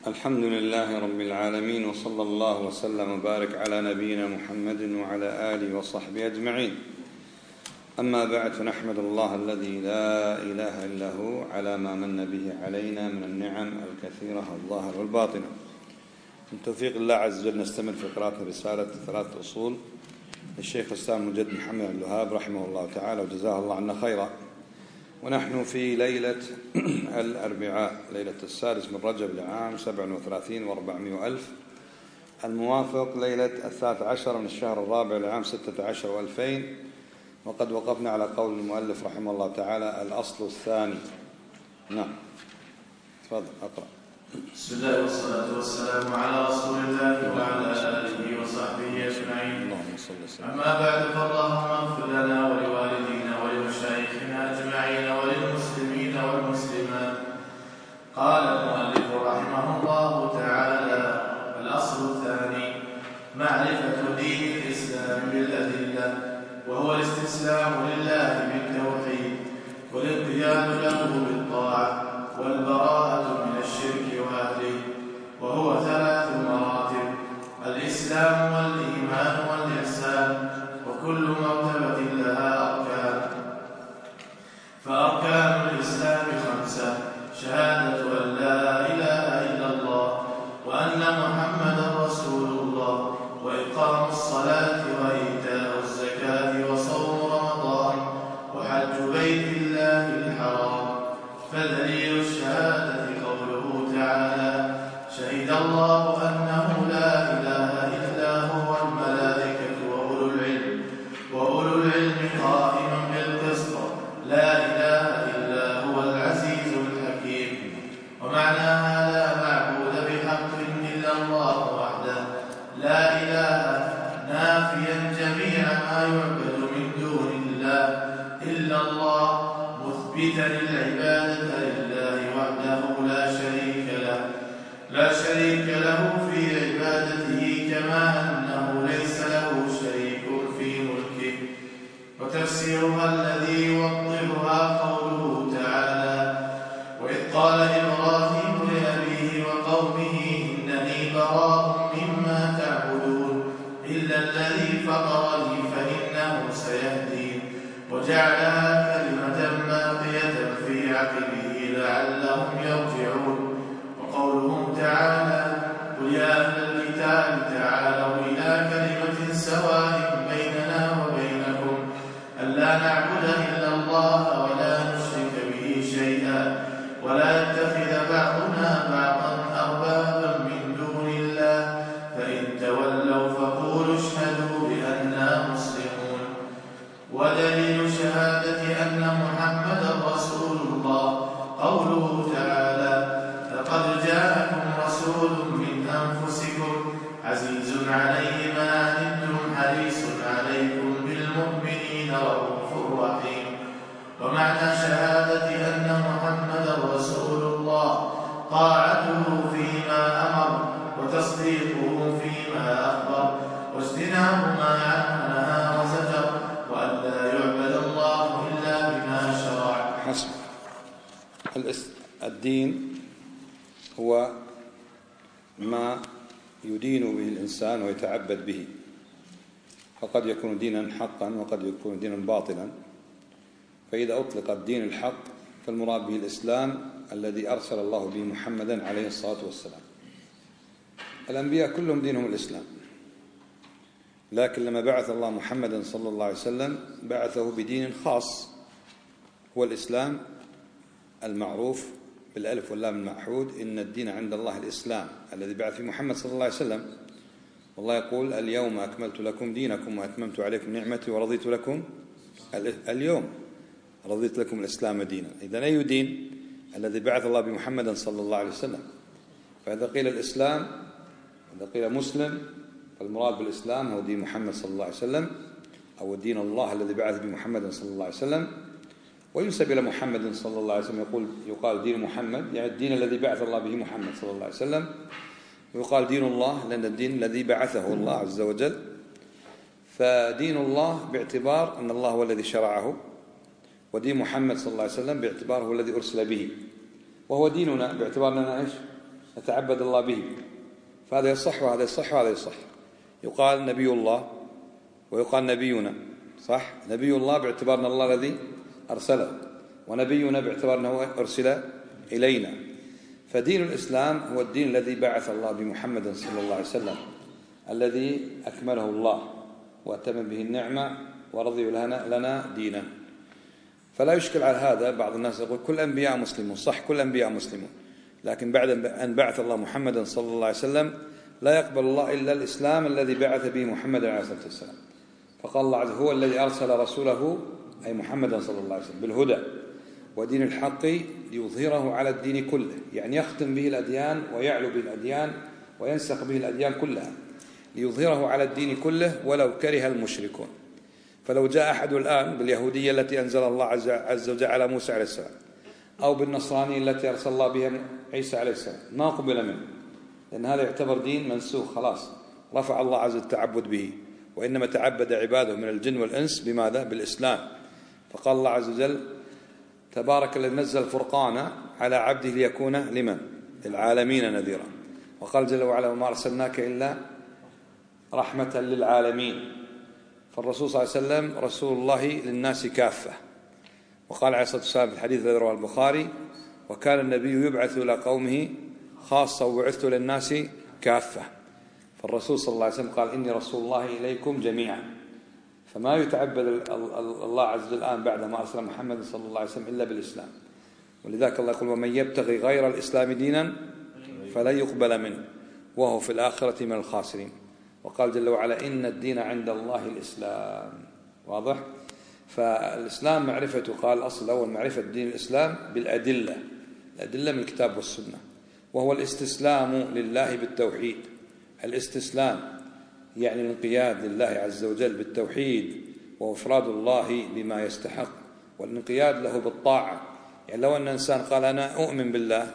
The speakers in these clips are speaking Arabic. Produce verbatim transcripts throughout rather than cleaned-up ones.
الحمد لله رب العالمين، وصلى الله وسلم وبارك على نبينا محمد وعلى آله وصحبه أجمعين. أما بعد، فنحمد الله الذي لا إله إلا هو على ما من به علينا من النعم الكثيرة الظاهرة والباطنة. من توفيق الله عز وجل نستمر في قراءة رسالة ثلاثة أصول للشيخ الإسلام المجدد محمد بن عبد الوهاب رحمه الله تعالى وجزاه الله عنا خيرا. ونحن في ليلة الأربعاء، ليلة السادس من رجب لعام سبع وثلاثين وأربعمائة وألف، الموافق ليلة الثالث عشر من الشهر الرابع لعام ستة عشر وألفين. وقد وقفنا على قول المؤلف رحمه الله تعالى: الأصل الثاني. نعم، تفضل اقرأ. بسم الله والصلاة والسلام على رسول الله وعلى آله وصحبه أجمعين. اللهم صل وسلم. أما بعد، فاللهم اغفر لنا ولوالدينا ولمشايخنا أجمعين وللمسلمين والمسلمات. قال المؤلف رحمه الله تعالى: الأصل الثاني معرفة دين الإسلام بالأدلة، وهو الاستسلام لله بالتوحيد والانقياد له بالطاعة والبراءة من الشرك وأهله، وهو ثلاث مراتب: الإسلام والإيمان والإحسان، وكل مرتبة لها أركان. فأركان الإسلام خمسة: شهادة أن لا إله إلا الله وأن محمدا رسول الله، وإقام الصلاة وإيتاء الزكاة وصوم رمضان وحج بيت الله الحرام. فدليل الشهادة قوله تعالى: شهد الله أنه لا إله إلا هو والملائكة وأولو العلم وأولو العلم قائما بالقسط لا إله إلا هو العزيز الحكيم. ومعناها: لا معبود بحق إلا الله وحده لا إله، نافيا جميع ما يعبد من دون الله إلا الله، مثبتا العبادة لله وحده لا شريك له لا شريك له في عبادته، كما أنه ليس له شريك في ملكه. وتفسيرها الذي يوضحها قوله تعالى: وإذ قال إبراهيم لأبيه وقومه إنني براء مما تعبدون إلا الذي فطرني فإنه سيهدين، وجعلها كلمة باقية في عقبه لعلهم يرجعون. وقولهم تعالى: قل يا أهل الكتاب تعالوا إلى كلمة سواء بيننا وبينكم ألا نعبد إلا الله ولا نشرك به شيئا ولا يتخذ بعضنا بعضا أربابا من دون الله، فإن تولوا فقولوا اشهدوا بأننا مسلمون. ودليل شهادة أن محمدا رسول الله قوله تعالى: لقد جاءكم رسول من أنفسكم عزيز عليه ما عنتم حريص عليكم بالمؤمنين رؤوف رحيم. ومعنى شهادة أن محمدا رسول الله طاعته فيما أمر وتصديقه فيما أخبر واجتناب ما عنه نهى وزجر، وأن لا يعبد الله إلا بما شرع. حسب. الدين هو ما يدين به الإنسان ويتعبد به، فقد يكون دينا حقا وقد يكون دينا باطلا. فإذا أطلق الدين الحق فالمراد به الإسلام الذي أرسل الله به محمدا عليه الصلاة والسلام. الأنبياء كلهم دينهم الإسلام، لكن لما بعث الله محمدا صلى الله عليه وسلم بعثه بدين خاص هو الإسلام المعروف بالألف واللام المعهود: إن الدين عند الله الإسلام، الذي بعث فيه محمد صلى الله عليه وسلم. والله يقول: اليوم أكملت لكم دينكم وأتممت عليكم نعمتي ورضيت لكم اليوم رضيت لكم الإسلام دينا. إذن أي دين؟ الذي بعث الله بمحمد صلى الله عليه وسلم. فإذا قيل الإسلام، إذا قيل مسلم، فالمراد بالإسلام هو دين محمد صلى الله عليه وسلم، أو دين الله الذي بعث بمحمد صلى الله عليه وسلم. وينسب إلى محمد صلى الله عليه وسلم يقول يقال دين محمد، يعني الدين الذي بعث الله به محمد صلى الله عليه وسلم. ويقال دين الله لأن الدين الذي بعثه الله عز وجل. فدين الله باعتبار أن الله هو الذي شرعه، ودين محمد صلى الله عليه وسلم باعتبار هو الذي أرسل به، وهو ديننا باعتبار أننا إيش؟ نتعبد الله به، فهذا يصح وهذا يصح وهذا يصح. يقال نبي الله ويقال نبينا، صح؟ نبي الله باعتبار أن الله الذي أرسله، ونبينا باعتبار أنه أرسل إلينا. فدين الإسلام هو الدين الذي بعث الله بمحمد صلى الله عليه وسلم، الذي أكمله الله وأتم به النعمة ورضي لنا, لنا دينا. فلا يشكل على هذا. بعض الناس يقول كل أنبياء مسلمون، صح كل أنبياء مسلمون، لكن بعد أن بعث الله محمدا صلى الله عليه وسلم لا يقبل الله إلا الإسلام الذي بعث به محمد عليه الصلاة والسلام. فقال الله عز وجل هو الذي أرسل رسوله أي محمدا صلى الله عليه وسلم بالهدى ودين الحق ليظهره على الدين كله، يعني يختم به الأديان ويعلو به الأديان وينسخ به الأديان كلها، ليظهره على الدين كله ولو كره المشركون. فلو جاء أحد الآن باليهودية التي أنزل الله عز وجل على موسى عليه السلام، أو بالنصرانية التي أرسل الله بها عيسى عليه السلام، ما قبل منه، لأن هذا يعتبر دين منسوخ خلاص، رفع الله عز وجل التعبد به، وإنما تعبد عباده من الجن والإنس بماذا؟ بالإسلام. فقال الله عز وجل تبارك الذي نزل الفرقان على عبده ليكون لمن؟ للعالمين نذيرا. وقال جل وعلا وما أرسلناك إلا رحمة للعالمين. فالرسول صلى الله عليه وسلم رسول الله للناس كافة. وقال عليه الصلاة والسلام في الحديث الذي رواه البخاري وكان النبي يبعث إلى قومه خاصة وبعثت للناس كافة. فالرسول صلى الله عليه وسلم قال إني رسول الله إليكم جميعا. فما يتعبد الله عز وجل الآن بعد ما أرسل محمد صلى الله عليه وسلم إلا بالإسلام. ولذلك الله يقول ومن يبتغي غير الإسلام دينا فلن يقبل منه وهو في الآخرة من الخاسرين. وقال جل وعلا إن الدين عند الله الإسلام. واضح؟ فالإسلام معرفته، قال الأصل الأول معرفة دين الإسلام بالأدلة، الأدلة من الكتاب والسنة، وهو الاستسلام لله بالتوحيد. الاستسلام يعني الانقياد لله عز وجل بالتوحيد وإفراد الله بما يستحق، والانقياد له بالطاعة. يعني لو أن إنسان قال أنا أؤمن بالله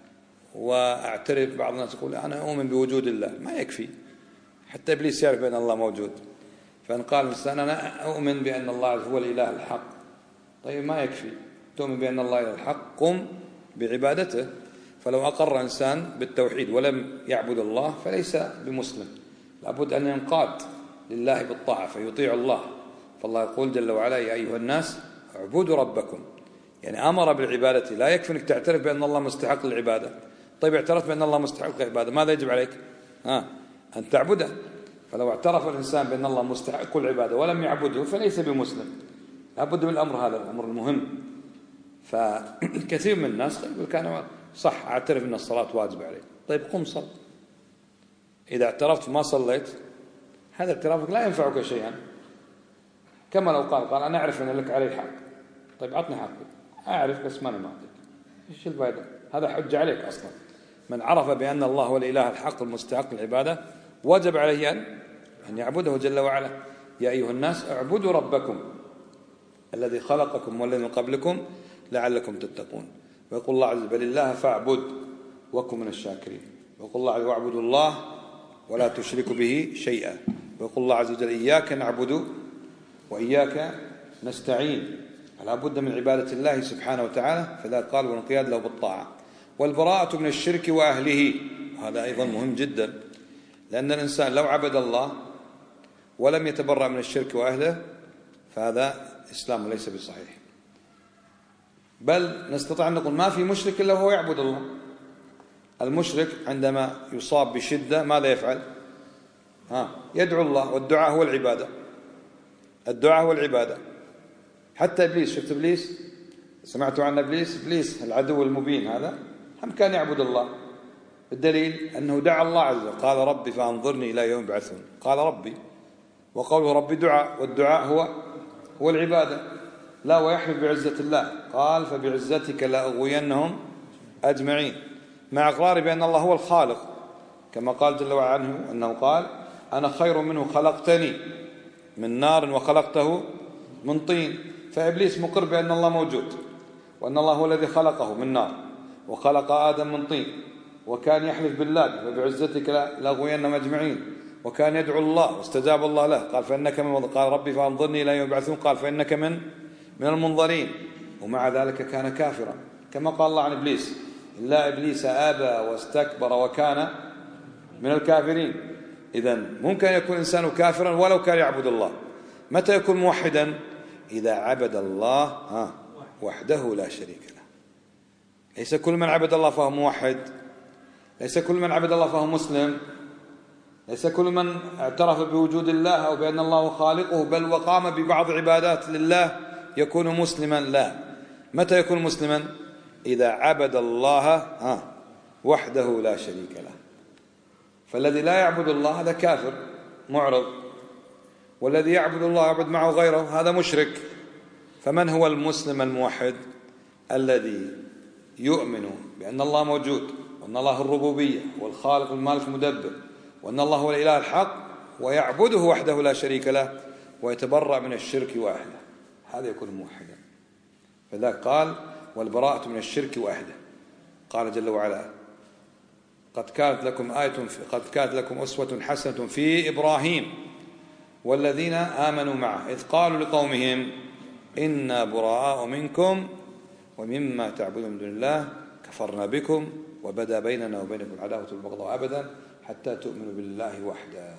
وأعترف، بعض الناس يقول أنا أؤمن بوجود الله، ما يكفي، حتى إبليس يعرف بأن الله موجود. فإن قال الإنسان أنا أؤمن بأن الله هو الإله الحق، طيب ما يكفي، تؤمن بأن الله إله الحق قم بعبادته. فلو أقر إنسان بالتوحيد ولم يعبد الله فليس بمسلم، لابد أن ينقاد لله بالطاعة فيطيع الله. فالله يقول جل وعلا يا أيها الناس اعبدوا ربكم، يعني أمر بالعبادة. لا يكفي أنك تعترف بأن الله مستحق للعبادة. طيب اعترفت بأن الله مستحق للعبادة، ماذا يجب عليك؟ ها أن تعبده. فلو اعترف الإنسان بأن الله مستحق العبادة ولم يعبده فليس بمسلم. لابد من الأمر هذا، الأمر المهم. فكثير من الناس يقول كان صح أعترف أن الصلاة واجب عليك، طيب قم صل. إذا اعترفت ما صليت هذا اعترافك لا ينفعك شيئا. كما لو قال قال أنا أعرف أن لك علي حق، طيب أعطني حقي. أعرف بس ما أنا معطيك، إيش الفائدة؟ هذا حج عليك أصلا. من عرف بأن الله هو الإله الحق المستحق للعبادة وجب عليه أن أن يعبده جل وعلا. يا أيها الناس اعبدوا ربكم الذي خلقكم والذي من قبلكم لعلكم تتقون. ويقول الله عز وجل بل الله فاعبد وكن من الشاكرين. ويقول الله عز وجل واعبدوا الله ولا تشركوا به شيئا. ويقول الله عز وجل إياك نعبد وإياك نستعين. فلا بد من عبادة الله سبحانه وتعالى، فذا قال والانقياد له بالطاعة والبراءة من الشرك وأهله. وهذا أيضا مهم جدا، لأن الإنسان لو عبد الله ولم يتبرأ من الشرك وأهله فهذا إسلام ليس بصحيح. بل نستطيع أن نقول ما في مشرك إلا وهو يعبد الله. المشرك عندما يصاب بشدة ماذا يفعل؟ ها يدعو الله، والدعاء هو العبادة. الدعاء هو العبادة. حتى إبليس، شفت إبليس؟ سمعتوا عن إبليس؟ إبليس العدو المبين هذا هم كان يعبد الله. الدليل أنه دعا الله عز وجل قال ربي فأنظرني إلى يوم يبعثون. قال ربي، وقوله ربي دعاء، والدعاء هو هو العبادة. لا ويحلف بعزة الله قال فبعزتك لا أغوينهم أجمعين، مع إقرار بأن الله هو الخالق، كما قال جل وعلا عنه أنه قال أنا خير منه خلقتني من نار وخلقته من طين. فإبليس مقر بأن الله موجود وأن الله هو الذي خلقه من نار وخلق آدم من طين، وكان يحلف بالله فبعزتك لأغوينهم أجمعين، وكان يدعو الله واستجاب الله له قال فإنك من قال ربي فأنظرني إلى يوم يبعثون قال فإنك من من المنظرين. ومع ذلك كان كافرا، كما قال الله عن إبليس إلا إبليس أبى واستكبر وكان من الكافرين. إذن ممكن يكون إنسان كافرا ولو كان يعبد الله. متى يكون موحدا؟ إذا عبد الله وحده لا شريك له. ليس كل من عبد الله فهو موحد، ليس كل من عبد الله فهو مسلم، ليس كل من اعترف بوجود الله أو بأن الله خالقه بل وقام ببعض عبادات لله يكون مسلما. لا. متى يكون مسلما؟ إذا عبد الله وحده لا شريك له. فالذي لا يعبد الله هذا كافر معرض، والذي يعبد الله يعبد معه غيره هذا مشرك. فمن هو المسلم الموحد؟ الذي يؤمن بأن الله موجود، وأن الله الربوبية والخالق المالك المدبر، وأن الله هو الإله الحق، ويعبده وحده لا شريك له، ويتبرأ من الشرك وأهله. هذا يكون موحدا. فذلك قال والبراءة من الشرك وأهله. قال جل وعلا قد كانت لكم آية قد كانت لكم أسوة حسنة في إبراهيم والذين آمنوا معه إذ قالوا لقومهم إنا براء منكم ومما تعبدون من دون الله كفرنا بكم وبدا بيننا وبينكم العداوة والبغضاء أبدا حتى تؤمنوا بالله وحده.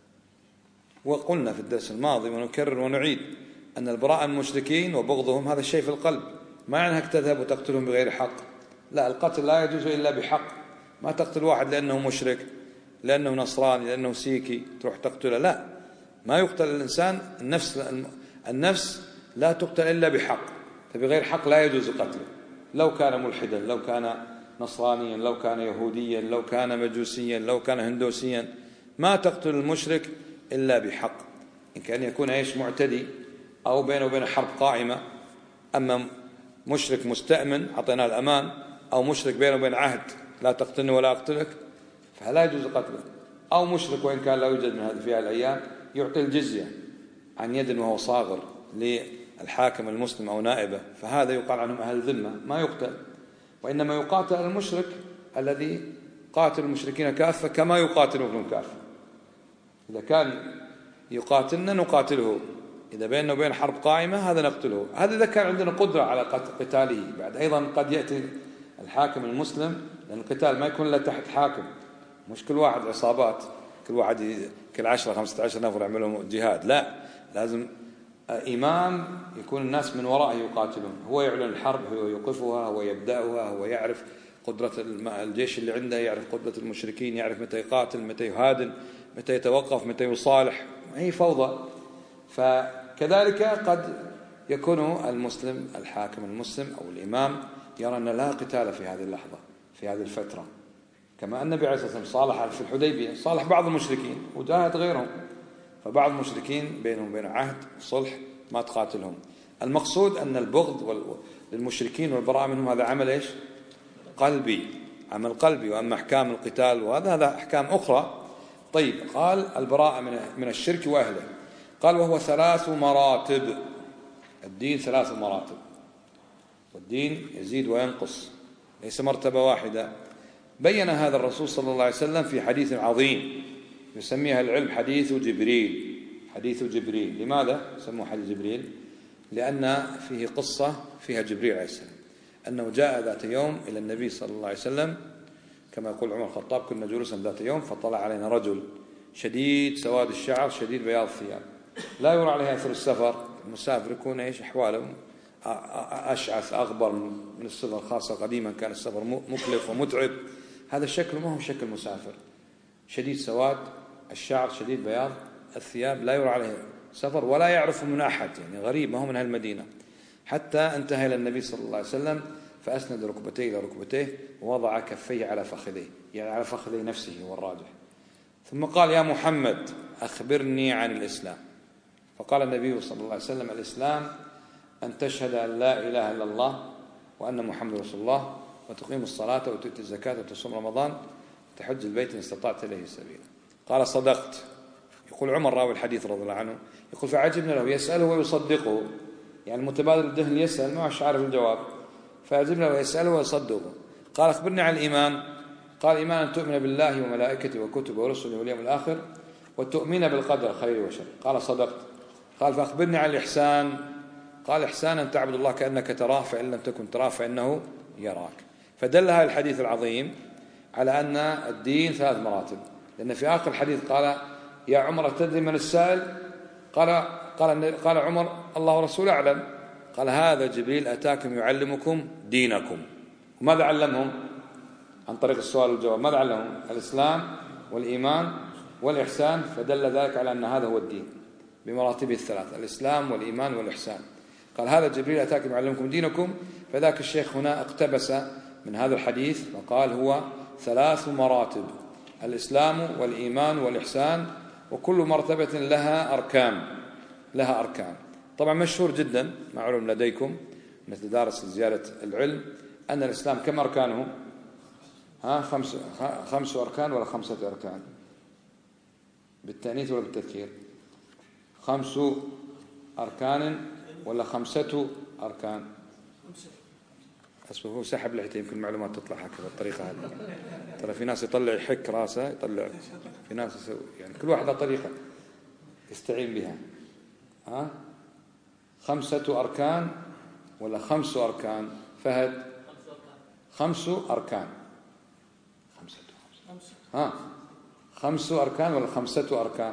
وقلنا في الدرس الماضي ونكرر ونعيد أن البراء من المشركين وبغضهم هذا الشيء في القلب، ما يعني أنك تذهب وتقتلهم بغير حق. لا، القتل لا يجوز إلا بحق. ما تقتل واحد لأنه مشرك، لأنه نصراني، لأنه سيكي تروح تقتله. لا، ما يقتل الإنسان. النفس النفس لا تقتل إلا بحق، فبغير حق لا يجوز قتله. لو كان ملحدا، لو كان نصرانيا، لو كان يهوديا، لو كان مجوسيا، لو كان هندوسيا، ما تقتل المشرك إلا بحق. إن كان يكون إيش معتدي أو بينه وبين حرب قائمة. أما مشرك مستأمن أعطيناه الأمان، أو مشرك بينه وبين عهد لا تقتلني ولا أقتلك، فلا يجوز قتله. أو مشرك وإن كان لا يوجد من هذه في هذه الأيام يعطي الجزية عن يد وهو صاغر للحاكم المسلم أو نائبه، فهذا يقال عنهم أهل الذمة، ما يقتل. وإنما يقاتل المشرك الذي قاتل المشركين كافة كما يقاتل ابن كافة. إذا كان يقاتلنا نقاتله، إذا بيننا وبين حرب قائمة هذا نقتله. هذا إذا كان عندنا قدرة على قتاله. بعد أيضا قد يأتي الحاكم المسلم، لأن القتال ما يكون إلا تحت حاكم، مش كل واحد عصابات، كل واحد كل عشرة خمسة عشر نفر يعملوا جهاد. لا، لازم إمام يكون الناس من ورائه يقاتلون، هو يعلن الحرب، هو يوقفها، هو يبدأها، هو يعرف قدرة الجيش اللي عنده، يعرف قدرة المشركين، يعرف متى يقاتل، متى يهادن، متى يتوقف، متى يصالح. ما هي فوضى. فكذلك قد يكون المسلم الحاكم المسلم أو الإمام يرى أن لا قتال في هذه اللحظة في هذه الفترة، كما أن النبي عليه الصلاة والسلام صالح في الحديبية، صالح بعض المشركين وجاهد غيرهم. فبعض المشركين بينهم وبين عهد صلح ما تقاتلهم. المقصود أن البغض للمشركين والبراءة منهم هذا عمل إيش؟ قلبي، عمل قلبي. وأما أحكام القتال وهذا هذا أحكام أخرى. طيب، قال البراءة من الشرك وأهله. قال وهو ثلاث مراتب. الدين ثلاث مراتب، والدين يزيد وينقص، ليس مرتبة واحدة. بين هذا الرسول صلى الله عليه وسلم في حديث عظيم يسميها العلم حديث جبريل. حديث جبريل، لماذا سموه حديث جبريل؟ لأن فيه قصة فيها جبريل عليه السلام، أنه جاء ذات يوم إلى النبي صلى الله عليه وسلم كما يقول عمر الخطاب: كنا جلوسا ذات يوم فطلع علينا رجل شديد سواد الشعر شديد بياض الثياب، لا يرى عليه أثر السفر. المسافر يكون إيش أحواله؟ أشعث أغبر من السفر، خاصة قديما كان السفر مكلف ومتعب. هذا الشكل ما هو شكل مسافر، شديد سواد الشعر شديد بياض الثياب، لا يرى عليه سفر ولا يعرف من أحد، يعني غريب، ما هو من هالمدينة. حتى انتهى إلى النبي صلى الله عليه وسلم فأسند ركبتيه إلى ركبتيه ووضع كفيه على فخذيه، يعني على فخذي نفسه هو الراجح. ثم قال: يا محمد أخبرني عن الإسلام. فقال النبي صلى الله عليه وسلم: الإسلام أن تشهد أن لا إله إلا الله وأن محمد رسول الله، وتقيم الصلاة وتؤتي الزكاة وتصوم رمضان وتحج البيت إن استطعت إليه سبيلا. قال: صدقت. يقول عمر راوي الحديث رضي الله عنه، يقول: فعجبنا له، يسأله ويصدقه، يعني المتبادل الذهن يسأل ما هوش عارف الجواب، فعجبنا له يسأله ويصدقه. قال: أخبرني عن الإيمان. قال: إيمان أن تؤمن بالله وملائكته وكتبه ورسله واليوم الآخر وتؤمن بالقدر خير وشر. قال: صدقت. قال: فأخبرني عن الإحسان. قال: إحسان أن تعبد الله كأنك تراه فإن لم تكن تراه فإنه يراك. فدل هذا الحديث العظيم على أن الدين ثلاث مراتب، لأن في آخر الحديث قال يا عمر تدري من السائل؟ قال قال قال عمر الله ورسوله أعلم. قال هذا جبريل أتاكم يعلمكم دينكم. وماذا علمهم عن طريق السؤال والجواب؟ ماذا علمهم؟ الإسلام والإيمان والإحسان. فدل ذلك على أن هذا هو الدين بمراتبه الثلاث، الإسلام والإيمان والإحسان. قال هذا جبريل أتاكم يعلمكم دينكم. فذاك الشيخ هنا اقتبس من هذا الحديث وقال هو ثلاث مراتب: الإسلام والإيمان والإحسان، وكل مرتبة لها أركان لها أركان. طبعا مشهور جدا معلوم لديكم مثل دارس زيادة العلم أن الإسلام كم أركانه؟ ها خمس خمس أركان ولا خمسة أركان؟ بالتأنيث ولا بالتذكير؟ خمس أركان ولا خمسة أركان؟ أسبه سحب لحيته يمكن المعلومات تطلع هكذا بالطريقة هذه. ترى في ناس يطلع يحك راسه يطلع، في ناس يسوي يعني كل واحد له طريقة يستعين بها. ها خمسة أركان ولا خمس أركان؟ فهد خمس أركان. خمسة ها خمس أركان ولا خمسة أركان؟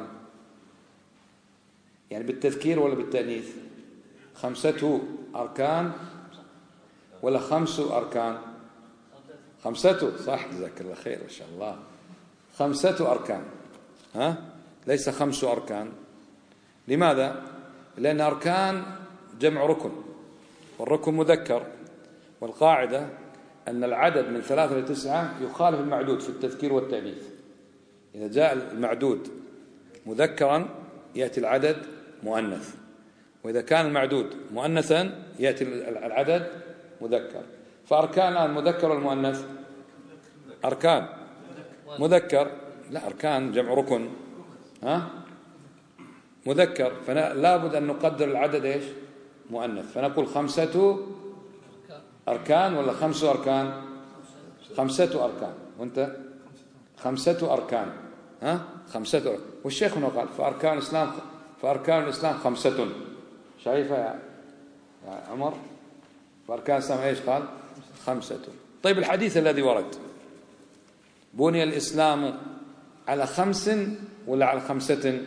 يعني بالتذكير ولا بالتأنيث؟ خمسة أركان ولا خمس أركان؟ خمسة، صح، جزاك الله خير ما شاء الله. خمسة أركان، ها ليس خمس أركان. لماذا؟ لأن أركان جمع ركن، والركن مذكر، والقاعدة أن العدد من ثلاثة لتسعة يخالف المعدود في التذكير والتأنيث. إذا جاء المعدود مذكرا يأتي العدد مؤنث، وإذا كان المعدود مؤنثا يأتي العدد مذكر. فأركان الآن مذكر والمؤنث؟ أركان مذكر، لا أركان جمع ركن ها مذكر، فلا بد أن نقدر العدد إيش؟ مؤنث. فنقول خمسة أركان ولا خمس أركان؟ خمسة أركان. وأنت خمسة أركان، ها خمسة أركان. والشيخ هنا قال فأركان الإسلام فأركان الإسلام خمسة. شايفة يا عمر؟ فأركان الإسلام إيش قال؟ خمسة. طيب الحديث الذي ورد بني الإسلام على خمس ولا على خمسة؟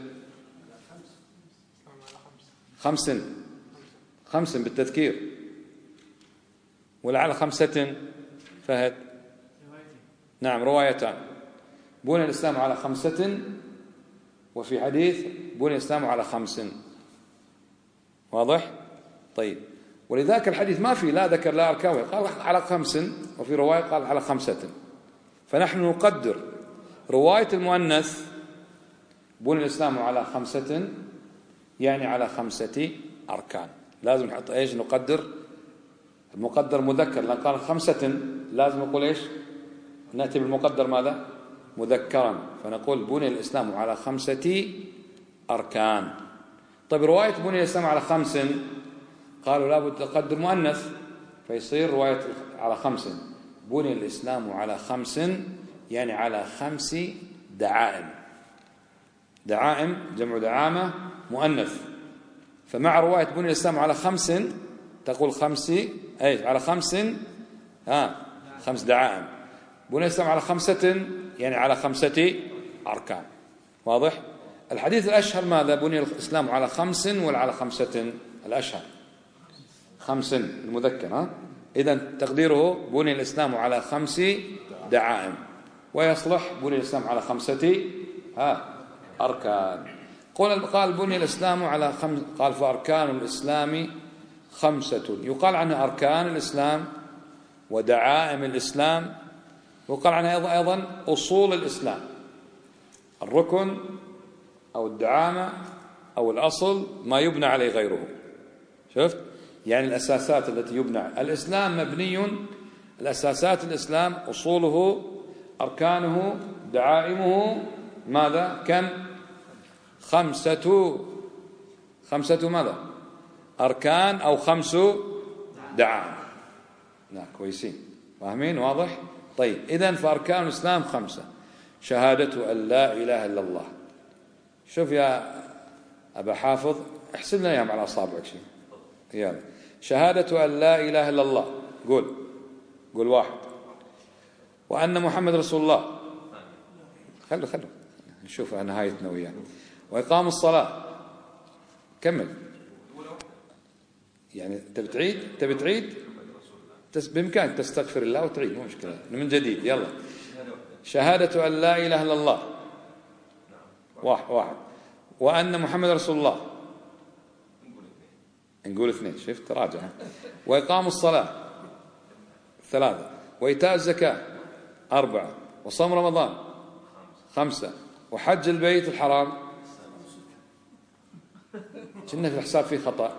خمس خمس بالتذكير ولا على خمسة؟ فهد نعم روايتان. بني الإسلام على خمسة، وفي حديث بني الإسلام على خمس. واضح؟ طيب ولذلك الحديث ما في لا ذكر لا أركان، قال على خمس، وفي رواية قال على خمسة. فنحن نقدر رواية المؤنث بني الإسلام على خمسة يعني على خمسة أركان. لازم نحط إيش؟ نقدر المقدر مذكر، لأن قال خمسة لازم نقول إيش؟ نأتي بالمقدر ماذا؟ مذكرا. فنقول بني الإسلام على خمسة أركان. طيب رواية بني الإسلام على خمس قالوا لابد تقدر مؤنث، فيصير رواية على خمس بني الإسلام على خمس يعني على خمس دعائم. دعائم جمع دعامة مؤنث. فمع رواية بني الإسلام على خمس تقول خمس أي على خمس ها خمس دعائم. بني الإسلام على خمسة يعني على خمسة أركان. واضح؟ الحديث الأشهر ماذا؟ بني الإسلام على خمس ولا على خمسة؟ الأشهر خمس المذكر. ها إذن تقديره بني الإسلام على خمس دعائم، ويصلح بني الإسلام على خمسة ها أركان. قال قال بني الإسلام على خمس، قال فأركان الإسلام خمسة. يقال عنها أركان الإسلام ودعائم الإسلام، وقال عنها أيضا, أيضا أصول الإسلام. الركن أو الدعامة أو الأصل ما يبنى عليه غيره. شفت؟ يعني الأساسات التي يبنى الإسلام مبني، الأساسات الإسلام أصوله أركانه دعائمه ماذا؟ كم؟ خمسة خمسة ماذا؟ أركان أو خمس دعائم. نعم كويسين فاهمين؟ واضح؟ طيب إذن فأركان الإسلام خمسة: شهادة أن لا إله إلا الله. شوف يا أبا حافظ احسب لنا يا على أصابعك شيء. يلا شهادة أن لا إله إلا الله. قول قول واحد وأن محمد رسول الله. خلوا خلوا نشوف نهايتنا وياه. وإقام الصلاة. كمل. يعني تبي تعيد تبي تعيد بإمكانك تستغفر الله وتعيد، مو مشكلة، من جديد. يلا. شهادة أن لا إله إلا الله واحد واحد وأن محمد رسول الله نقول اثنين. شفت راجع. وإقام الصلاة ثلاثة وإيتاء الزكاة أربعة وصوم رمضان خمسة وحج البيت الحرام. كنا في الحساب فيه خطأ.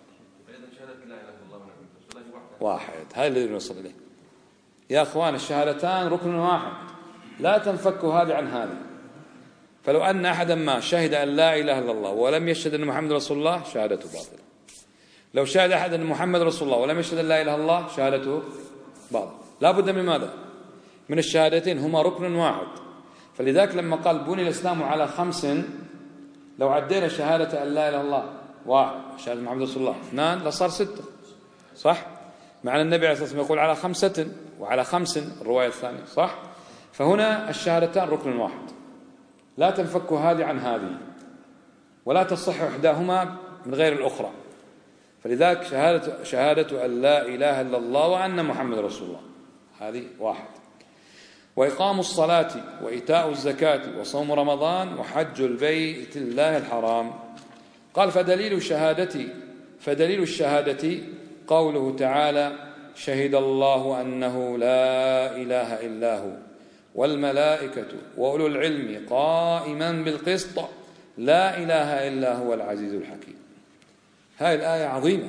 واحد. هاي اللي نوصل إليه يا أخوان. الشهادتان ركن واحد لا تنفك هذه عن هذه. فلو أن أحدا ما شهد أن لا إله إلا الله ولم يشهد أن محمد رسول الله شهادته باطلة. لو شهد أحد أن محمد رسول الله ولم يشهد أن لا إله إلا الله شهادته باطلة. لا بد من ماذا؟ من الشهادتين، هما ركن واحد. فلذلك لما قال بني الإسلام على خمس، لو عدينا شهادة أن لا إله إلا الله واحد، شهادة محمد رسول الله اثنان، لصار ستة. صح؟ معنى النبي عليه الصلاة والسلام يقول على خمسة وعلى خمس الرواية الثانية. صح؟ فهنا الشهادتان ركن واحد لا تنفك هذه عن هذه ولا تصح إحداهما من غير الأخرى. فلذلك شهادة, شهادة أن لا إله إلا الله وأن محمد رسول الله هذه واحد. وإقام الصلاة وإيتاء الزكاة وصوم رمضان وحج البيت الله الحرام. قال فدليل الشهادة فدليل الشهادة قوله تعالى شهد الله أنه لا إله إلا هو والملائكة وأولو العلم قائما بالقسط لا إله إلا هو العزيز الحكيم. هذه الآية عظيمة.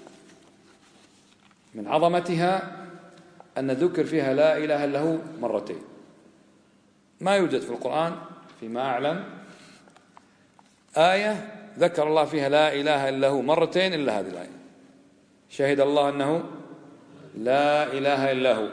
من عظمتها أن ذكر فيها لا إله إلا هو مرتين. ما يوجد في القرآن فيما أعلم آية ذكر الله فيها لا إله إلا هو مرتين إلا هذه الآية. شهد الله أنه لا إله إلا هو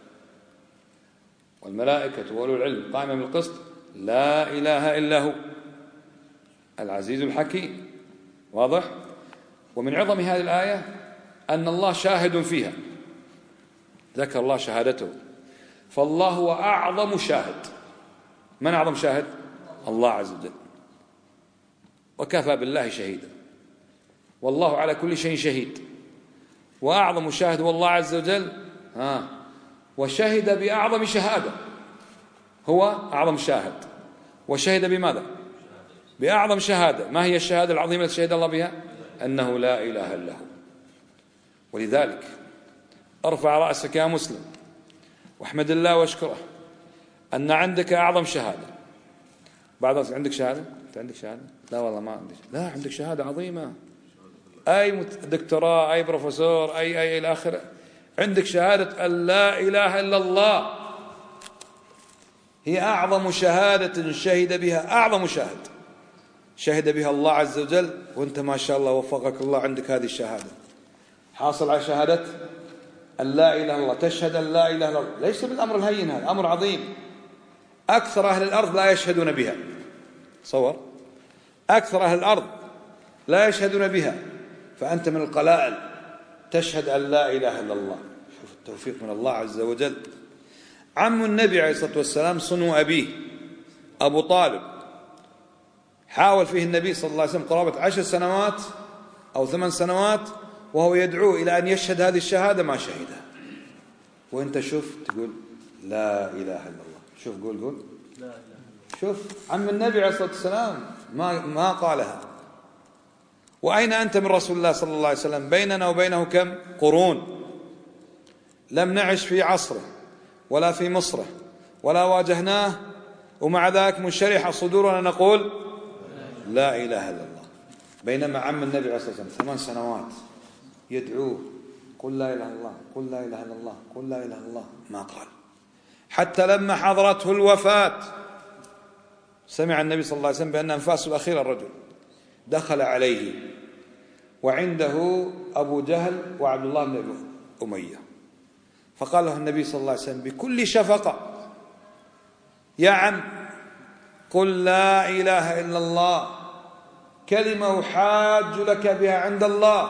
والملائكة وأولو العلم قائما بالقسط لا إله إلا هو العزيز الحكيم. واضح؟ ومن عظم هذه الآية أن الله شاهد فيها، ذكر الله شهادته، فالله هو أعظم شاهد. من أعظم شاهد؟ الله عز وجل. وكفى بالله شهيدا، والله على كل شيء شهيد. وأعظم شاهد هو الله عز وجل. ها وشهد بأعظم شهادة، هو أعظم شاهد وشهد بماذا؟ بأعظم شهادة. ما هي الشهادة العظيمة التي شهد الله بها؟ أنه لا إله إلا هو. ولذلك ارفع رأسك يا مسلم واحمد الله واشكره أن عندك أعظم شهادة. بعض الناس عندك شهادة؟ أنت عندك شهادة؟ لا والله ما عندك. لا، عندك شهادة عظيمة، أي دكتوراه، أي بروفيسور، أي أي إلى آخره. عندك شهادة أن لا إله إلا الله، هي أعظم شهادة شهد بها أعظم شاهد شهد بها الله عز وجل. وأنت ما شاء الله وفقك الله عندك هذه الشهادة، حاصل على شهادة أن لا إله إلا الله، تشهد أن لا إله إلا الله. ليس بالأمر الهين، هذا أمر عظيم. أكثر أهل الأرض لا يشهدون بها. تصور، أكثر أهل الأرض لا يشهدون بها، فأنت من القلائل تشهد أن لا إله إلا الله. شوف التوفيق من الله عز وجل. عم النبي عليه الصلاة والسلام صنو أبيه أبو طالب، حاول فيه النبي صلى الله عليه وسلم قرابة عشر سنوات أو ثمان سنوات وهو يدعو إلى أن يشهد هذه الشهادة، ما شهدها. وأنت شوف تقول لا إله إلا الله. شوف قول قول لا إله. شوف عم النبي عليه الصلاة والسلام ما ما قالها. وأين أنت من رسول الله صلى الله عليه وسلم؟ بيننا وبينه كم قرون، لم نعش في عصره ولا في مصره ولا واجهناه، ومع ذلك منشرح صدورنا نقول لا إله إلا الله. بينما عم النبي عليه الصلاة والسلام ثمان سنوات يدعوه قل لا إله إلا الله، قل لا إله إلا الله، قل لا إله إلا الله، ما قال. حتى لما حضرته الوفاة سمع النبي صلى الله عليه وسلم بأن أنفاسه الأخيرة الرجل، دخل عليه وعنده أبو جهل وعبد الله بن أمية، فقال له النبي صلى الله عليه وسلم بكل شفقة يا عم قل لا إله إلا الله، كلمة أحاج لك بها عند الله.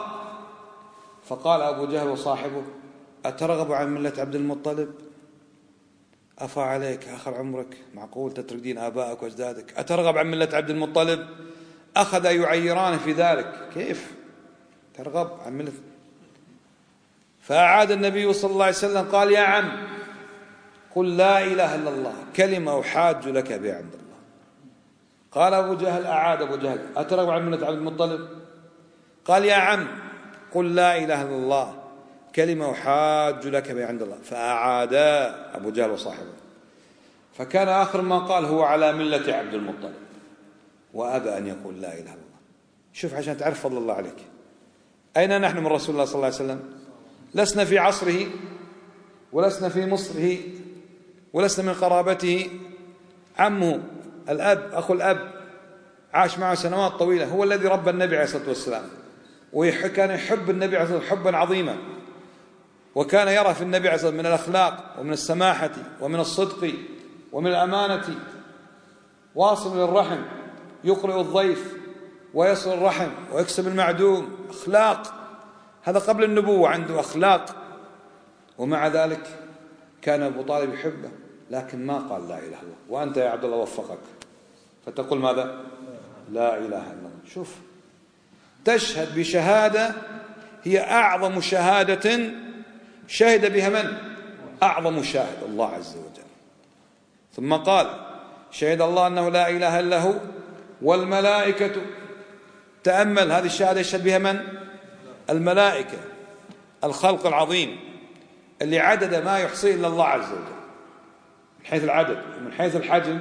فقال أبو جهل وصاحبه أترغب عن ملة عبد المطلب؟ أفا عليك آخر عمرك، معقول تترك دين آبائك وأجدادك؟ أترغب عن ملة عبد المطلب؟ أخذ يعيران في ذلك، كيف ترغب عن ملة؟ فأعاد النبي صلى الله عليه وسلم قال يا عم قل لا إله إلا الله كلمة أحاج لك بها عند الله. قال أبو جهل، أعاد أبو جهل، أترغب عن ملة عبد المطلب؟ قال يا عم قل لا إله إلا الله كلمة أحاج لك بها عند الله. فأعادا أبو جهل وصاحبه، فكان آخر ما قال هو على ملة عبد المطلب، وأبى أن يقول لا إله إلا الله. شوف عشان تعرف فضل الله عليك. أين نحن من رسول الله صلى الله عليه وسلم؟ لسنا في عصره، ولسنا في مصره، ولسنا من قرابته. عمه الأب أخو الأب عاش معه سنوات طويلة، هو الذي ربى النبي عليه الصلاة والسلام، وكان يحب النبي عليه الصلاة والسلام حبا عظيما، وكان يرى في النبي عليه الصلاة والسلام من الأخلاق ومن السماحة ومن الصدق ومن الأمانة، واصل للرحم، يقرئ الضيف ويصل الرحم ويكسب المعدوم، أخلاق. هذا قبل النبوة عنده أخلاق، ومع ذلك كان أبو طالب يحبه، لكن ما قال لا إله إلا الله. وأنت يا عبد الله وفقك فتقول ماذا؟ لا إله إلا الله. شوف، تشهد بشهادة هي أعظم شهادة شهد بها من؟ أعظم شاهد الله عز وجل. ثم قال شهد الله أنه لا إله إلا هو والملائكة. تأمل هذه الشهادة يشهد بها من؟ الملائكة، الخلق العظيم اللي عدد ما يحصيه إلا الله عز وجل من حيث العدد ومن حيث الحجم.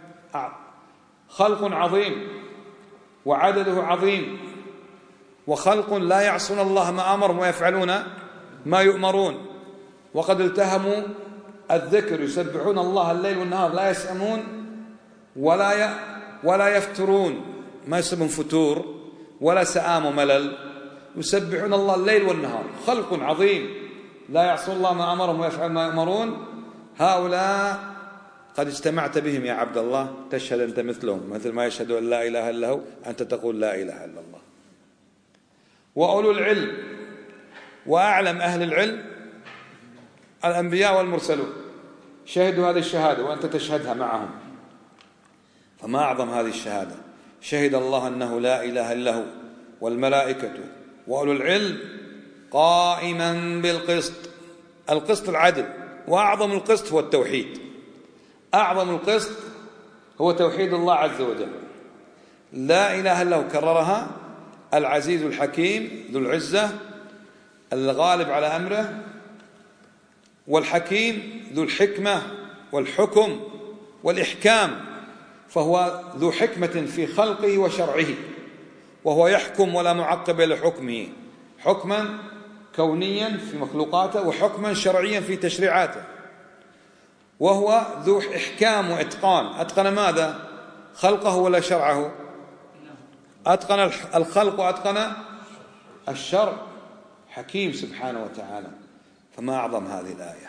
خلق عظيم وعدده عظيم، وخلق لا يعصون الله ما أمرهم ويفعلون ما يؤمرون، وقد التهموا الذكر، يسبحون الله الليل والنهار لا يسأمون ولا ي... ولا يفترون، ما يسمون فتور ولا سآم وملل، يسبحون الله الليل والنهار. خلق عظيم لا يعصون الله ما أمرهم ويفعلون ما يؤمرون. هؤلاء قد اجتمعت بهم يا عبد الله، تشهد أنت مثلهم، مثل ما يشهد أن لا إله إلا هو أنت تقول لا إله إلا الله. وأولو العلم وأعلم أهل العلم الأنبياء والمرسلون شهدوا هذه الشهادة وأنت تشهدها معهم. فما أعظم هذه الشهادة، شهد الله أنه لا إله إلا هو والملائكة وأولو العلم قائما بالقسط. القسط العدل، وأعظم القسط هو التوحيد. أعظم القسط هو توحيد الله عز وجل. لا إله إلا هو كررها، العزيز الحكيم ذو العزة الغالب على أمره، والحكيم ذو الحكمة والحكم والإحكام، فهو ذو حكمة في خلقه وشرعه، وهو يحكم ولا معقب لحكمه، حكما كونيا في مخلوقاته وحكما شرعيا في تشريعاته. وهو ذو إحكام وإتقان. أتقن ماذا؟ خلقه ولا شرعه؟ أتقن الخلق وأتقن الشرع. حكيم سبحانه وتعالى. فما أعظم هذه الآية.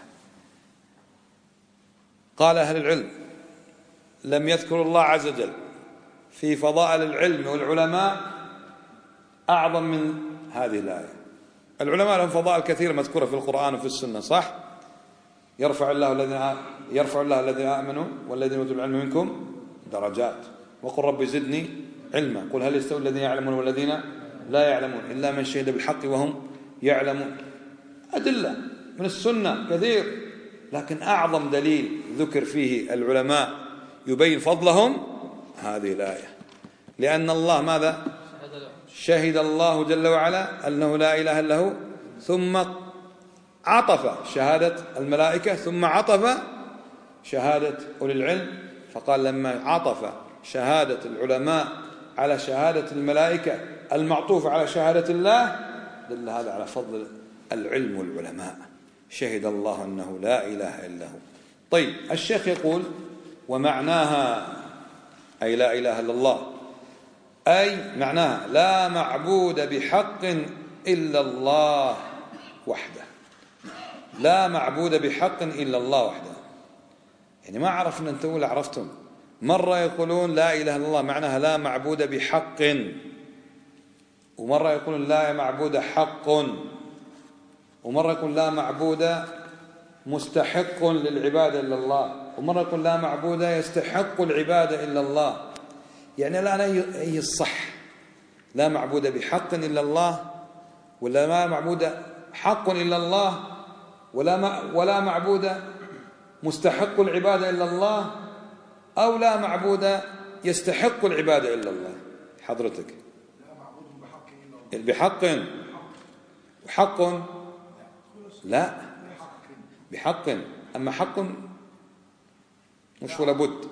قال أهل العلم لم يذكر الله عز وجل في فضائل العلم والعلماء أعظم من هذه الآية. العلماء لهم فضائل كثيرة مذكورة في القرآن وفي السنة، صح؟ يرفع الله الذين يرفع الله الذين آمنوا والذين أوتوا العلم منكم درجات، وقل رب زدني علما. قل هل يستوي الذين يعلمون والذين لا يعلمون إلا من شهد بالحق وهم يعلمون. أدلة من السنة كثير، لكن أعظم دليل ذكر فيه العلماء يبين فضلهم هذه الآية، لأن الله ماذا؟ شهد الله جل وعلا أنه لا إله إلا هو، ثم عطف شهادة الملائكة، ثم عطف شهادة أولي العلم. فقال لما عطف شهادة العلماء على شهادة الملائكة المعطوف على شهادة الله، دل هذا على فضل العلم والعلماء. شهد الله أنه لا إله إلا هو. طيب، الشيخ يقول ومعناها أي لا إله إلا الله، أي معناها لا معبود بحق إلا الله وحده. لا معبود بحق إلا الله وحده. يعني ما عرفنا، أنتم ولا عرفتم؟ مرة يقولون لا إله إلا الله معناها لا معبود بحق، ومرة يقولون لا معبود حق، ومرة يقول لا معبود مستحق للعبادة إلا الله، ومرة يقول لا معبود يستحق العبادة إلا الله. يعني الآن أي الصح؟ لا معبود بحق إلا الله، ولا ما معبود حق إلا الله، ولا ما ولا معبود مستحق العبادة إلا الله، أو لا معبود يستحق العبادة إلا الله؟ حضرتك لا معبود بحق إلا الله. بحق وحق لا بحق، أما حق مش ولا بد.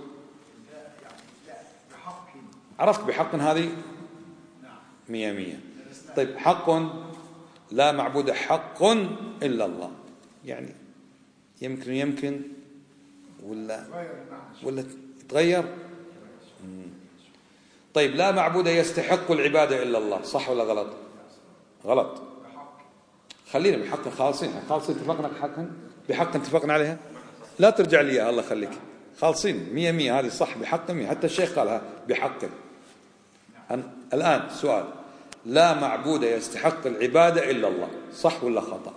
عرفت بحق هذه مية مية. طيب حق لا معبود حق إلا الله، يعني يمكن يمكن ولا ولا تغير. طيب لا معبود يستحق العبادة إلا الله، صح ولا غلط؟ غلط. خلينا بحق خالصين، خالصين اتفقنا بحق بحق اتفقنا عليها، لا ترجع لي الله خليك، خالصين مية مية، هذه صح بحق مية، حتى الشيخ قالها بحق. الآن سؤال، لا معبود يستحق العبادة إلا الله، صح ولا خطأ؟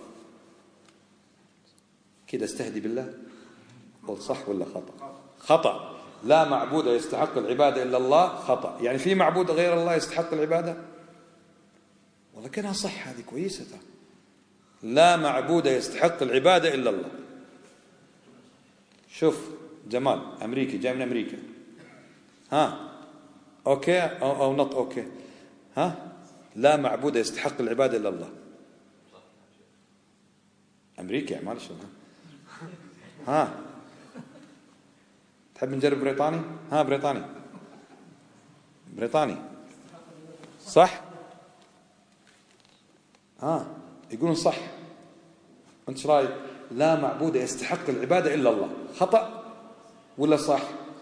كده استهدي بالله، قل صح ولا خطأ؟ خطأ. لا معبود يستحق العبادة إلا الله خطأ، يعني في معبود غير الله يستحق العبادة؟ والله كانها صح، هذه كويسة. لا معبود يستحق العبادة إلا الله. شوف جمال أمريكي جاي من أمريكا، ها أوكي أو, أو نط أوكي، ها لا معبود يستحق العبادة إلا الله. أمريكا ما شو ها تحب نجرب بريطاني؟ ها بريطاني بريطاني صح؟ ها يقولون صح. أنت شو رأيك؟ لا معبود يستحق العبادة إلا الله، خطأ ولا صح؟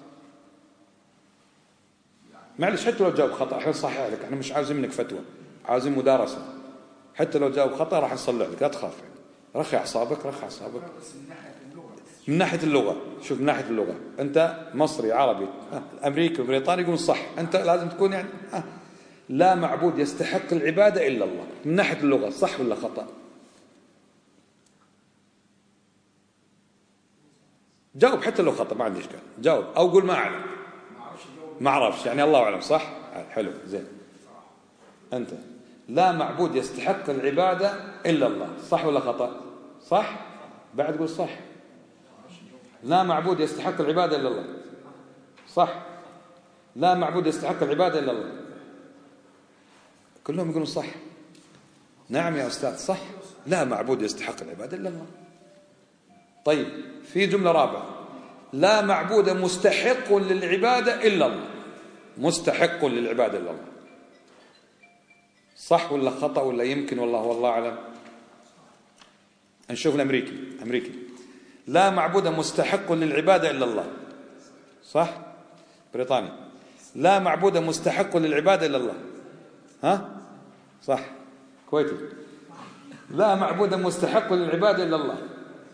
معلش حتى لو جاوب خطأ احنا نصحح لك، احنا مش عاوزين منك فتوى، عاوزين مدارسة. حتى لو جاوب خطأ راح نصلح لك، لا تخاف، رخي أعصابك رخي أعصابك. من ناحية اللغة، شوف من ناحية اللغة أنت مصري عربي أمريكي بريطاني يقول صح، أنت لازم تكون يعني آه. لا معبود يستحق العبادة إلا الله من ناحية اللغة، صح ولا خطأ؟ جاوب حتى لو خطأ ما عندي إشكال، جاوب أو قول ما أعلم ما أعرفش، يعني الله أعلم. صح حلو زين. أنت لا معبود يستحق العبادة إلا الله، صح ولا خطأ؟ صح بعد قول صح. لا معبود يستحق العبادة إلا الله، صح. لا معبود يستحق العبادة إلا الله، كلهم يقولون صح. نعم يا أستاذ صح، لا معبود يستحق العبادة إلا الله. طيب في جملة رابعة، لا معبود مستحق للعبادة إلا الله، مستحق للعبادة إلا الله، صح ولا خطأ ولا يمكن والله والله أعلم؟ نشوف الأمريكي أمريكي لا معبود مستحق للعبادة إلا الله، صح. بريطاني لا معبود مستحق للعبادة إلا الله، ها صح. كويتي لا معبود مستحق للعبادة إلا الله.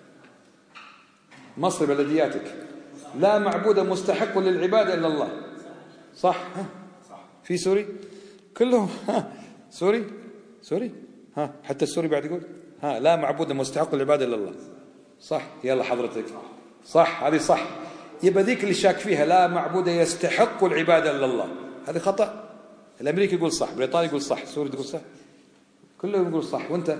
مصر بلدياتك لا معبود مستحق للعبادة إلا الله، صح. ها في سوري كلهم ها سوري سوري ها حتى السوري بعد يقول ها لا معبود مستحق للعبادة إلا الله، صح. يلا حضرتك صح، هذه صح. يبقى ذيك اللي شاك فيها لا معبود يستحق العبادة إلا الله، هذه خطأ. الأمريكي يقول صح، بريطاني يقول صح، سوري يقول صح، كلهم يقول صح. وانت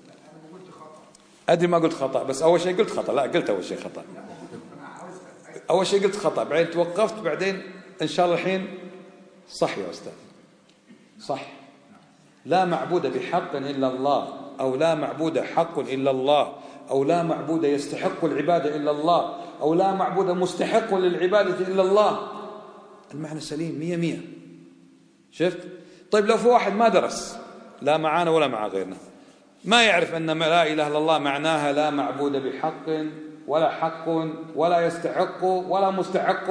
أدري ما قلت خطأ، بس أول شيء قلت خطأ. لا قلت أول شيء خطأ، أول شيء قلت خطأ بعدين توقفت، بعدين إن شاء الله الحين صح يا أستاذ صح. لا معبود بحق إلا الله، أو لا معبود حق إلا الله، أو لا معبود يستحق العبادة إلا الله، أو لا معبود مستحق للعبادة إلا الله. المعنى سليم مية مية. شفت؟ طيب لو في واحد ما درس لا معانا ولا مع غيرنا، ما يعرف أن لا إله إلا الله معناها لا معبود بحق ولا حق ولا يستحق ولا مستحق،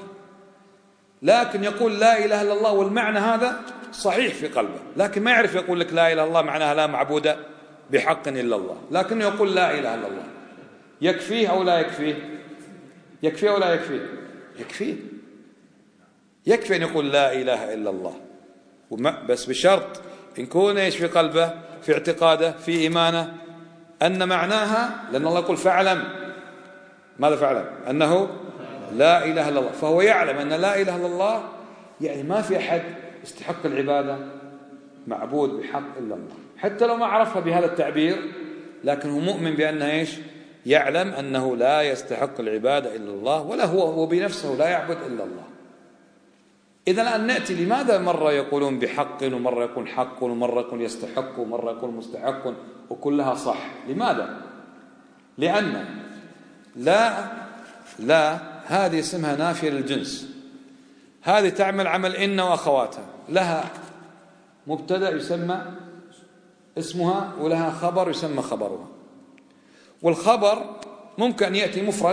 لكن يقول لا إله إلا الله والمعنى هذا صحيح في قلبه، لكن ما يعرف يقول لك لا إله إلا الله معناها لا معبود بحق إلا الله، لكنه يقول لا إله إلا الله. يكفيه أو لا يكفيه؟ يكفيه أو لا يكفيه؟ يكفيه، يكفي أن يقول لا إله إلا الله، بس بشرط إن كون إيش في قلبه، في اعتقاده، في إيمانه، أن معناها، لأن الله يقول فاعلم، ماذا فاعلم؟ أنه لا إله إلا الله، فهو يعلم أن لا إله إلا الله يعني ما في أحد يستحق العبادة معبود بحق إلا الله، حتى لو ما عرفها بهذا التعبير، لكن هو مؤمن بأنه إيش؟ يعلم أنه لا يستحق العبادة إلا الله، ولا هو هو بنفسه لا يعبد إلا الله. إذا الآن نأتي، لماذا مرة يقولون بحق ومرة يقول حق ومرة يقول يستحق ومرة يقول مستحق وكلها صح؟ لماذا؟ لأن لا لا هذه اسمها نافية للجنس، هذه تعمل عمل إن وأخواتها، لها مبتدأ يسمى اسمها ولها خبر يسمى خبرها. والخبر ممكن أن يأتي مفرد،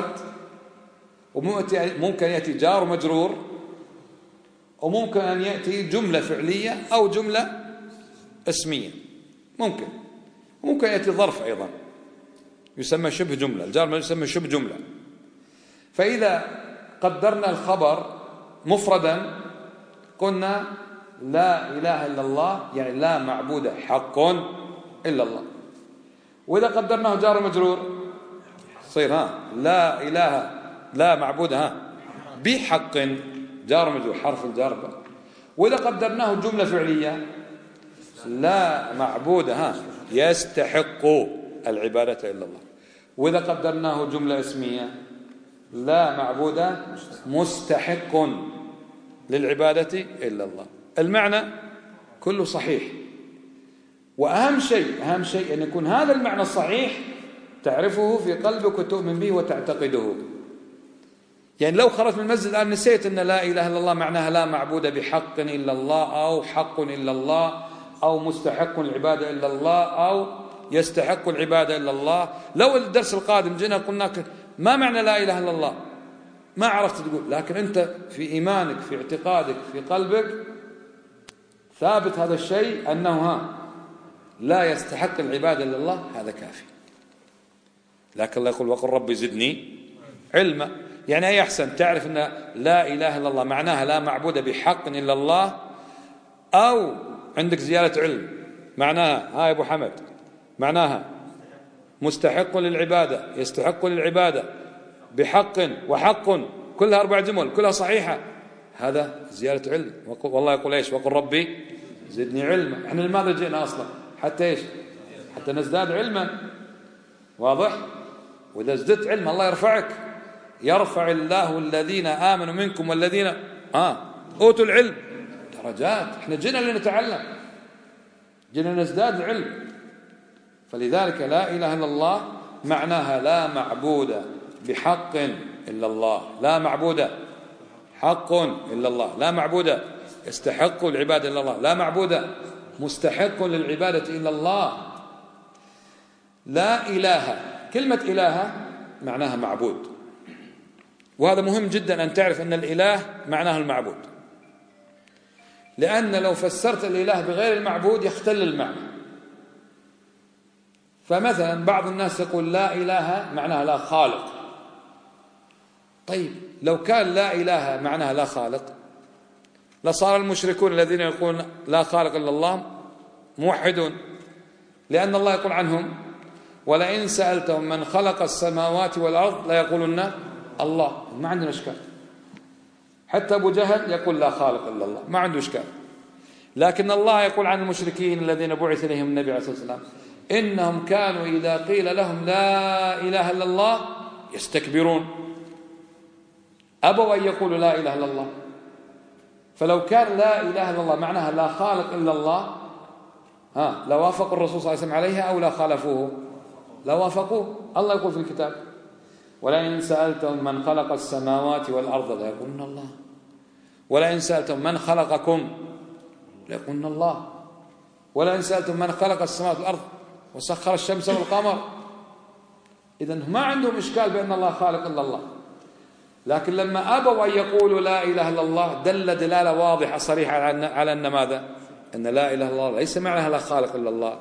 وممكن يأتي جار ومجرور، وممكن أن يأتي جملة فعلية أو جملة اسمية، ممكن ممكن يأتي ظرف أيضا يسمى شبه جملة، الجار يسمى شبه جملة. فإذا قدرنا الخبر مفردا قلنا لا إله إلا الله، يعني لا معبود حق إلا الله. وإذا قدرناه جار مجرور صير ها لا إله لا معبود ها بحق، جار مجرور حرف الجر. وإذا قدرناه جملة فعلية لا معبود ها يستحق العبادة إلا الله. وإذا قدرناه جملة اسمية لا معبود مستحق للعبادة إلا الله. المعنى كله صحيح، وأهم شيء أهم شيء أن يكون هذا المعنى الصحيح تعرفه في قلبك وتؤمن به وتعتقده. يعني لو خرجت من المسجد الآن نسيت أن لا إله إلا الله معناها لا معبود بحق إلا الله، أو حق إلا الله، أو مستحق العبادة إلا الله، أو يستحق العبادة إلا الله. لو الدرس القادم جينا قلنا ما معنى لا إله إلا الله، ما عرفت تقول، لكن أنت في إيمانك في اعتقادك في قلبك ثابت هذا الشيء أنه ها لا يستحق العبادة إلا الله، هذا كافي. لكن الله يقول وقل ربي زدني علما، يعني أي أحسن تعرف أن لا إله إلا الله معناها لا معبود بحق إلا الله، أو عندك زيادة علم معناها ها يا أبو حمد معناها مستحق للعبادة يستحق للعبادة بحق وحق، كلها أربع جمل كلها صحيحة، هذا زيادة علم. والله يقول إيش وقل ربي زدني علما. إحنا لماذا جئنا أصلا؟ حتى إيش؟ حتى نزداد علما، واضح؟ وإذا ازددت علما الله يرفعك، يرفع الله الذين آمنوا منكم والذين آه أوتوا العلم درجات. إحنا جينا لنتعلم، جينا نزداد علم. فلذلك لا إله إلا الله معناها لا معبود بحق إلا الله، لا معبود حق إلا الله، لا معبود يستحق العبادة إلا الله، لا معبود مستحق للعبادة إلا الله. لا إله، كلمة إله معناها معبود، وهذا مهم جدا أن تعرف أن الإله معناه المعبود، لأن لو فسرت الإله بغير المعبود يختل المعنى. فمثلا بعض الناس يقول لا إله معناها لا خالق. طيب لو كان لا إله معناها لا خالق لصار المشركون الذين يقولون لا خالق إلا الله موحدون، لأن الله يقول عنهم ولئن سألتهم من خلق السماوات والأرض لا يقولون الله. ما عندنا إشكال، حتى أبو جهل يقول لا خالق إلا الله، ما عنده إشكال. لكن الله يقول عن المشركين الذين بعث إليهم النبي عليه الصلاة والسلام إنهم كانوا إذا قيل لهم لا إله إلا الله يستكبرون، أبوا أن يقولوا لا إله إلا الله. فلو كان لا إله إلا الله معناها لا خالق إلا الله ها لوافقوا الرسول صلى الله عليه وسلم عليها أو لا خالفوه؟ لوافقوه. الله يقول في الكتاب ولئن سألتهم من خلق السماوات والأرض لا يقولون الله، ولئن سألتهم من خلقكم لا يقولون الله، ولئن سألتهم من خلق السماوات والأرض وسخر الشمس والقمر. إذن ما عندهم إشكال بأن الله خالق إلا الله، لكن لما أبوا أن يقولوا لا إله إلا الله دل دلالة واضحة صريحة على أن ماذا؟ أن لا إله إلا الله ليس معناها لا خالق إلا الله.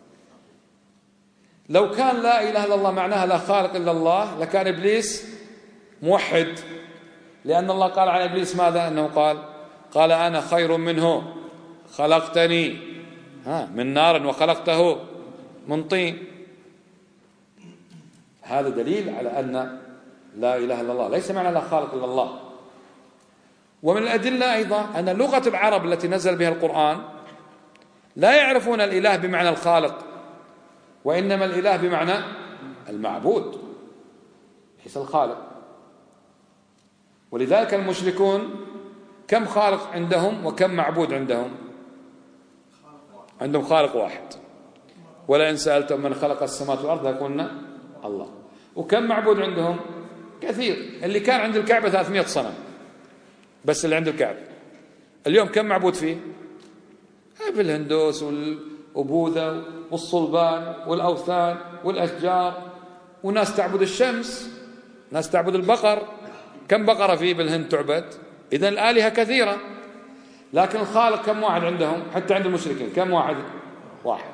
لو كان لا إله إلا الله معناها لا خالق إلا الله لكان إبليس موحد، لأن الله قال عن إبليس ماذا؟ أنه قال قال أنا خير منه خلقتني ها من نار وخلقته من طين. هذا دليل على أن لا إله إلا الله ليس معنى لا خالق إلا الله. ومن الأدلة أيضا أن لغة العرب التي نزل بها القرآن لا يعرفون الإله بمعنى الخالق، وإنما الإله بمعنى المعبود ليس الخالق. ولذلك المشركون كم خالق عندهم وكم معبود عندهم؟ عندهم خالق واحد، ولئن سألتم من خلق السماوات والأرض يقولون الله. وكم معبود عندهم؟ كثير. اللي كان عند الكعبة ثلاثمائة صنم بس اللي عند الكعبة. اليوم كم معبود فيه؟ في الهندوس والبوذا والصلبان والأوثان والأشجار، وناس تعبد الشمس، ناس تعبد البقر. كم بقرة فيه بالهند تعبد؟ إذن الآلهة كثيرة، لكن الخالق كم واحد عندهم؟ حتى عند المشركين كم واحد؟ واحد.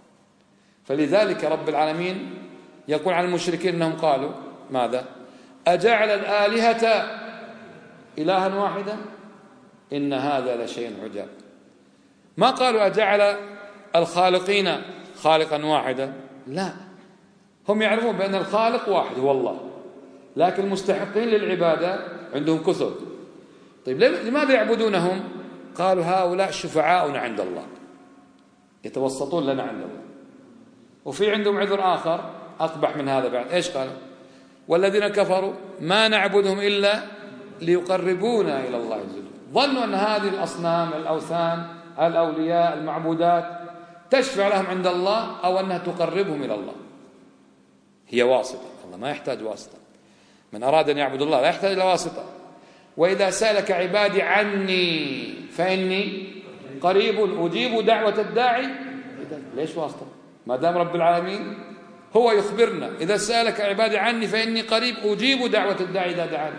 فلذلك رب العالمين يقول عن المشركين أنهم قالوا ماذا؟ أجعل الآلهة إلها واحدا إن هذا لشيء عجاب. ما قالوا أجعل الخالقين خالقا واحدا، لا، هم يعرفون بأن الخالق واحد هو الله، لكن المستحقين للعبادة عندهم كثر. طيب لماذا يعبدونهم؟ قالوا هؤلاء شفعاؤنا عند الله، يتوسطون لنا عند الله. وفي عندهم عذر آخر أقبح من هذا بعد، إيش قالوا؟ والذين كفروا ما نعبدهم إلا ليقربونا إلى الله زلفى. ظنوا أن هذه الأصنام الأوثان الأولياء المعبودات تشفع لهم عند الله أو أنها تقربهم إلى الله، هي واسطة. الله ما يحتاج واسطة، من أراد أن يعبد الله لا يحتاج إلى واسطة. وإذا سألك عبادي عني فإني قريب أجيب دعوة الداعي. ليش واسطة؟ ما دام رب العالمين هو يخبرنا إذا سألك عبادي عني فإني قريب أجيب دعوة الداعي إذا دعاني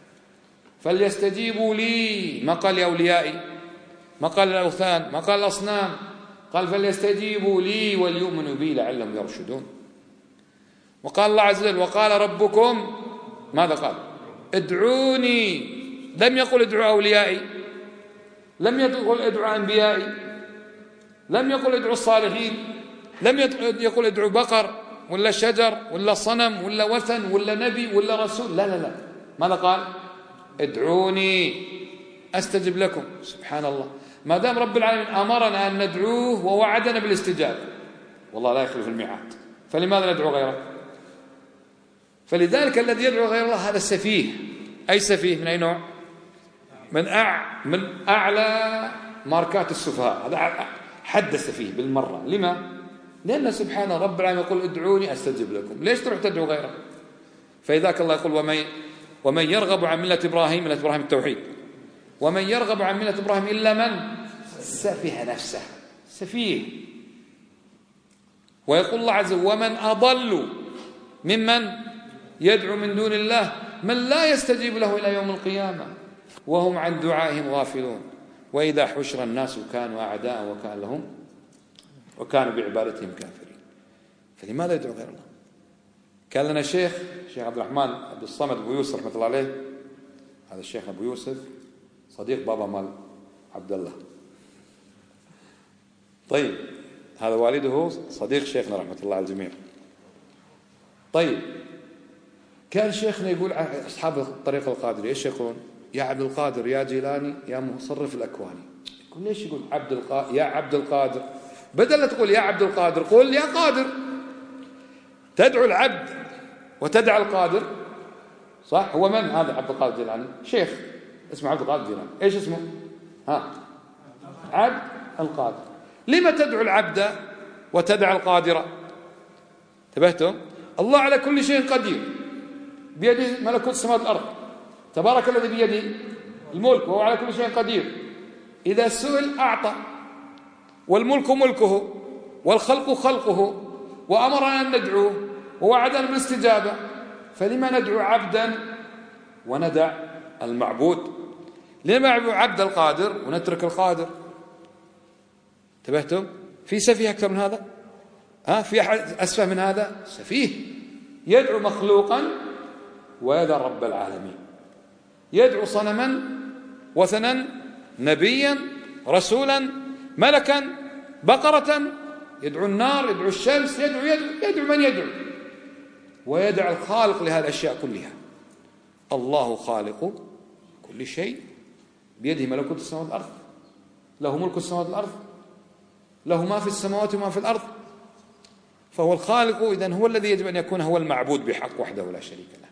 فليستجيبوا لي. ما قال لأوليائي، ما قال الأوثان، ما قال الأصنام، قال فليستجيبوا لي وليؤمنوا بي لعلهم يرشدون. وقال الله عز وجل وقال ربكم ماذا قال؟ ادعوني. لم يقل ادعوا أوليائي، لم يقل ادعوا أنبيائي، لم يقل ادعوا الصالحين، لم يقل ادعوا بقر ولا شجر ولا صنم ولا وثن ولا نبي ولا رسول، لا لا لا. ماذا قال؟ ادعوني أستجب لكم. سبحان الله، ما دام رب العالمين أمرنا أن ندعوه ووعدنا بالاستجابة، والله لا يخلف الميعاد، فلماذا ندعو غيره؟ فلذلك الذي يدعو غير الله هذا سفيه. أي سفيه؟ من أي نوع؟ من أع من أعلى ماركات السفهاء، هذا حد سفيه بالمرة. لما؟ لأن سبحان رب العالمين يقول ادعوني أستجب لكم. ليش تروح تدعو غيره؟ فإذاك الله يقول ومن ومن يرغب عن ملة إبراهيم، ملة إبراهيم التوحيد، ومن يرغب عن ملة إبراهيم إلا من سفه نفسه، سفيه. ويقول الله عز وجل ومن أضل ممن يدعو من دون الله من لا يستجيب له إلى يوم القيامة وهم عن دعائهم غافلون وإذا حشر الناس كانوا أعداء وكان لهم وكانوا بعبادتهم كافرين. فلماذا يدعو غير الله؟ كان لنا شيخ شيخ عبد الرحمن عبد الصمد أبو يوسف رحمة الله عليه، هذا الشيخ أبو يوسف صديق بابا مال عبد الله. طيب هذا والده صديق شيخنا رحمة الله على الجميع. طيب كان شيخنا يقول عن أصحاب الطريقة القادرية إيش يقولون؟ يا عبد القادر يا جيلاني يا مصرف الأكواني. يقول ليش يقول عبد القادر يا عبد القادر؟ بدل لا تقول يا عبد القادر قول يا قادر. تدعو العبد وتدعى القادر، صح؟ هو من هذا عبد القادر الجيلاني؟ شيخ اسمه عبد القادر الجيلاني. ايش اسمه؟ ها عبد القادر. لما تدعو العبد وتدعى القادر؟ انتبهتم؟ الله على كل شيء قدير، بيده ملكوت السماوات والارض، تبارك الذي بيده الملك وهو على كل شيء قدير. اذا سئل اعطى، والملك ملكه والخلق خلقه، وامرنا ان ندعوه ووعدنا بالاستجابه، فلما ندعو عبدا وندع المعبود؟ لما ندعو عبد القادر ونترك القادر؟ انتبهتم؟ في سفيه اكثر من هذا؟ ها في احد اسفه من هذا؟ سفيه يدعو مخلوقا ويدع رب العالمين، يدعو صنما وثنا نبيا رسولا ملكا بقرة، يدعو النار، يدعو الشمس، يدعو يدعو, يدعو من يدعو. ويدع الخالق لهذه الأشياء كلها. الله خالق كل شيء، بيده ملكوت السماوات والأرض، له ملك السماوات والأرض، له ما في السماوات وما في الأرض، فهو الخالق، إذن هو الذي يجب أن يكون هو المعبود بحق وحده لا شريك له.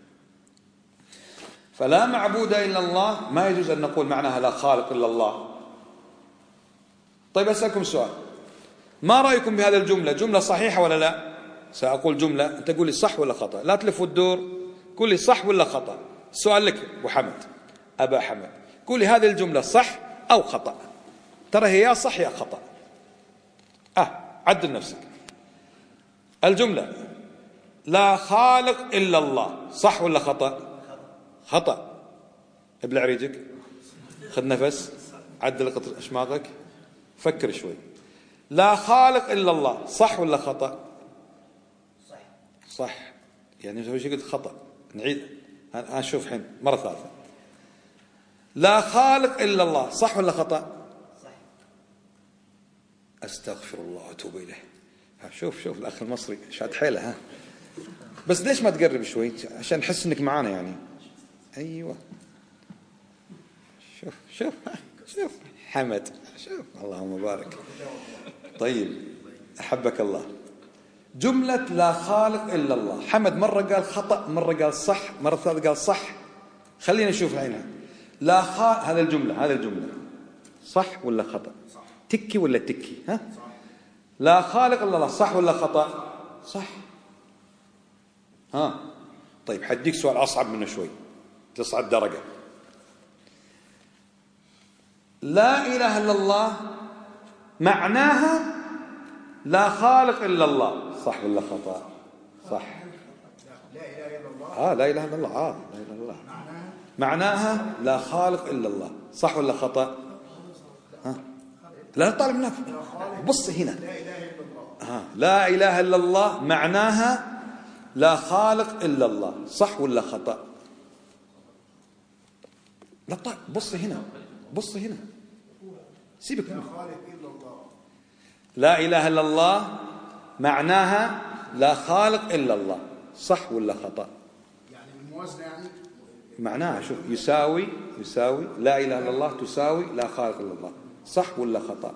فلا معبود إلا الله، ما يجوز أن نقول معناها لا خالق إلا الله. طيب أسألكم سؤال، ما رأيكم بهذا الجملة؟ جملة صحيحة ولا لا؟ سأقول جملة، أنت تقول لي صح ولا خطأ، لا تلف وتدور، قول لي صح ولا خطأ. السؤال لك أبو حمد، أبا حمد، قول لي هذه الجملة صح أو خطأ، ترى هي يا صح يا خطأ. أه عدل نفسك. الجملة لا خالق إلا الله، صح ولا خطأ؟ خطأ. ابلع ريجك، خذ نفس، عدل قطر أشماغك، فكر شوي. لا خالق إلا الله، صح ولا خطأ؟ صح. صح. يعني نسوي شيء قلت خطأ، نعيد أنا أشوف حين مرة ثالثة. لا خالق إلا الله، صح ولا خطأ؟ صح. أستغفر الله وأتوب إليه. شوف شوف الأخ المصري شاد حيله. ها بس ليش ما تقرب شوي عشان نحس إنك معانا يعني. أيوة شوف شوف شوف حمد، شوف اللهم بارك. طيب أحبك الله. جملة لا خالق إلا الله، حمد مرة قال خطأ، مرة قال صح، مرة ثالثة قال صح. خلينا نشوف هنا. لا خالق، هذا الجملة هذا الجملة صح ولا خطأ؟ صح. تكي ولا تكي؟ ها؟ صح. لا خالق إلا الله، صح ولا خطأ؟ صح. ها طيب حديك سؤال أصعب منه شوي، تصعد درجة. لا إله إلا الله معناها لا خالق إلا الله، صح ولا خطأ؟ صح. لا إله إلا الله. آه لا إله إلا الله. آه لا إله إلا الله معناها لا خالق إلا الله، صح ولا خطأ؟ ها لا طالب منك، بص هنا. لا إله إلا الله. آه لا إله إلا الله معناها لا خالق إلا الله، صح ولا خطأ؟ لا طيب بص هنا، بص هنا، سيبك. لا خالق إلا الله. لا إله إلا الله معناها لا خالق إلا الله، صح ولا خطأ؟ يعني الموازنة يعني معناها شوف يساوي يساوي لا إله إلا الله تساوي لا خالق إلا الله، صح ولا خطأ؟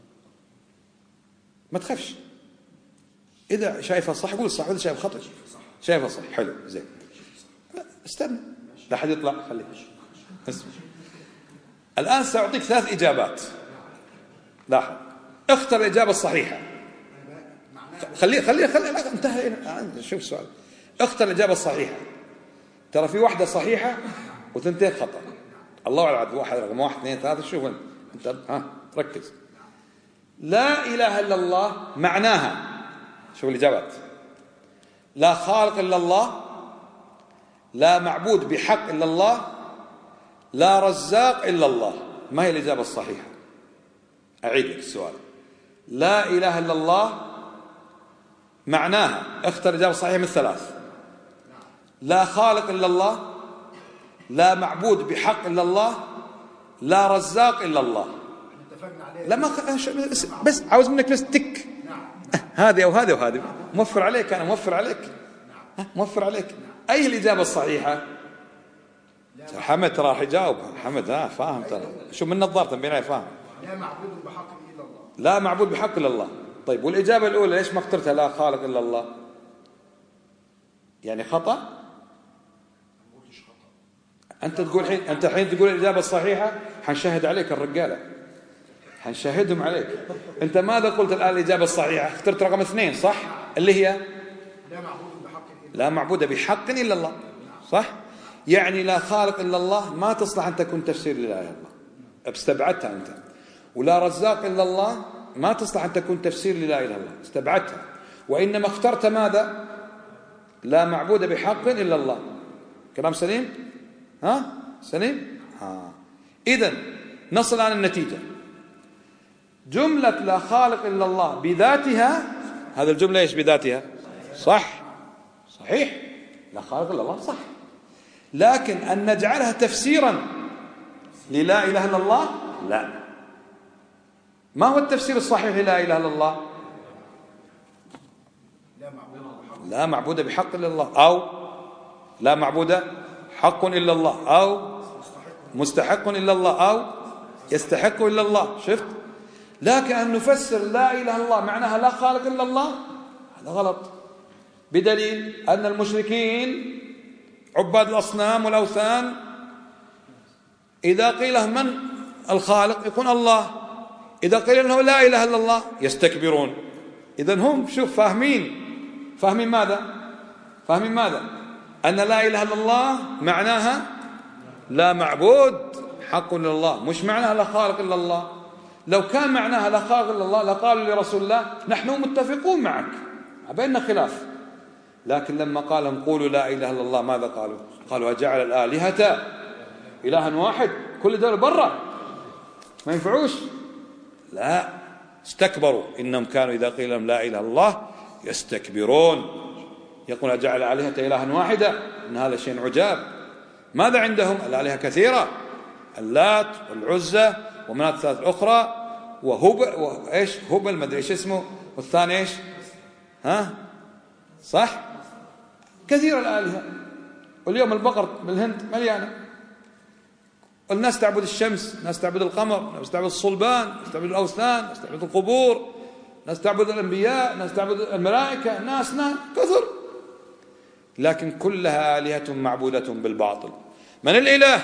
ما تخافش، إذا شايفها صح قول صح، وإذا شايفها خطأ شايفها صح. حلو زين، استنى لا حد يطلع، خليك اسمع. الآن سأعطيك ثلاث إجابات، لاحظ، اختر الإجابة الصحيحة. خليه خليه خليه لا انتهى. شوف السؤال، اختر الإجابة الصحيحة. ترى في واحدة صحيحة وثنتين خطأ، الله أعلم واحد رقم واحد اثنين ثلاثة. شوف انت، ها ركز. لا إله إلا الله معناها، شوف الإجابات، لا خالق إلا الله، لا معبود بحق إلا الله، لا رزاق إلا الله. ما هي الإجابة الصحيحة؟ أعيد لك السؤال. لا إله إلا الله معناها، اختر الإجابة الصحيحة من الثلاث. لا خالق إلا الله، لا معبود بحق إلا الله، لا رزاق إلا الله. اتفقنا عليه. لا ما خ... بس عاوز منك بس تك. هذه أو هذه وهذه، موفر عليك، أنا موفر عليك، موفر عليك. أي الإجابة الصحيحة؟ حمد ترى راح يجاوب، حمد ها فاهم ترى، شو من نظارته بين فاهم. لا معبود بحق إلا الله. لا معبود بحق إلا الله. طيب والإجابة الأولى ليش ما اخترتها لا خالق إلا الله؟ يعني خطأ؟ أنت تقول حين، أنت الحين تقول الإجابة الصحيحة، حنشهد عليك الرجالة، حنشهدهم عليك. أنت ماذا قلت الآن الإجابة الصحيحة؟ اخترت رقم اثنين صح؟ اللي هي لا معبود بحق إلا لا معبود بحق إلا الله، صح؟ يعني لا خالق إلا الله ما تصلح أن تكون تفسير لا إله إلا الله، استبعدتها أنت. ولا رزاق إلا الله ما تصلح أن تكون تفسير لا إله إلا الله، استبعدتها. وإنما اخترت ماذا؟ لا معبود بحق إلا الله. كلام سليم؟ ها؟ سليم؟ ها. إذن نصل عن النتيجة. جملة لا خالق إلا الله بذاتها، هذا الجملة إيش بذاتها؟ صح، صحيح، لا خالق إلا الله صح. لكن أن نجعلها تفسيرا للا إله إلا الله لا. ما هو التفسير الصحيح للا إله إلا الله؟ لا معبود بحق إلا الله، أو لا معبود حق إلا الله، أو مستحق إلا الله، أو يستحق إلا الله. شفت؟ لكن أن نفسر لا إله إلا الله معناها لا خالق إلا الله، هذا غلط، بدليل أن المشركين عباد الأصنام والأوثان إذا قيل لهم من الخالق يقول الله، إذا قيل لهم لا إله إلا الله يستكبرون. إذن هم شوف فاهمين فاهمين ماذا؟ فاهمين ماذا؟ أن لا إله إلا الله معناها لا معبود حق إلا الله، مش معناها لا خالق إلا الله. لو كان معناها لا خالق إلا الله لقالوا لرسول الله نحن متفقون معك، بيننا خلاف. لكن لما قال لهم قولوا لا إله إلا الله ماذا قالوا؟ قالوا أجعل الآلهة إلها واحد، كل دول برا ما ينفعوش. لا، استكبروا، إنهم كانوا إذا قيل لهم لا إله إلا الله يستكبرون، يقول أجعل الآلهة إلها واحدة، إن هذا شيء عجاب. ماذا عندهم؟ الآلهة كثيرة، اللات والعزى ومناة الثالث الأخرى وهبل وإيش هبل ما أدري إيش اسمه، والثاني إيش ها صح، كثير الآلهة. واليوم البقر بالهند مليانة، الناس تعبد الشمس، الناس تعبد القمر، الناس تعبد الصلبان، الناس تعبد الأوثان، الناس تعبد القبور، الناس تعبد الأنبياء، الناس تعبد الملائكة، ناس ناس كثر، لكن كلها آلهة معبودة بالباطل. من الإله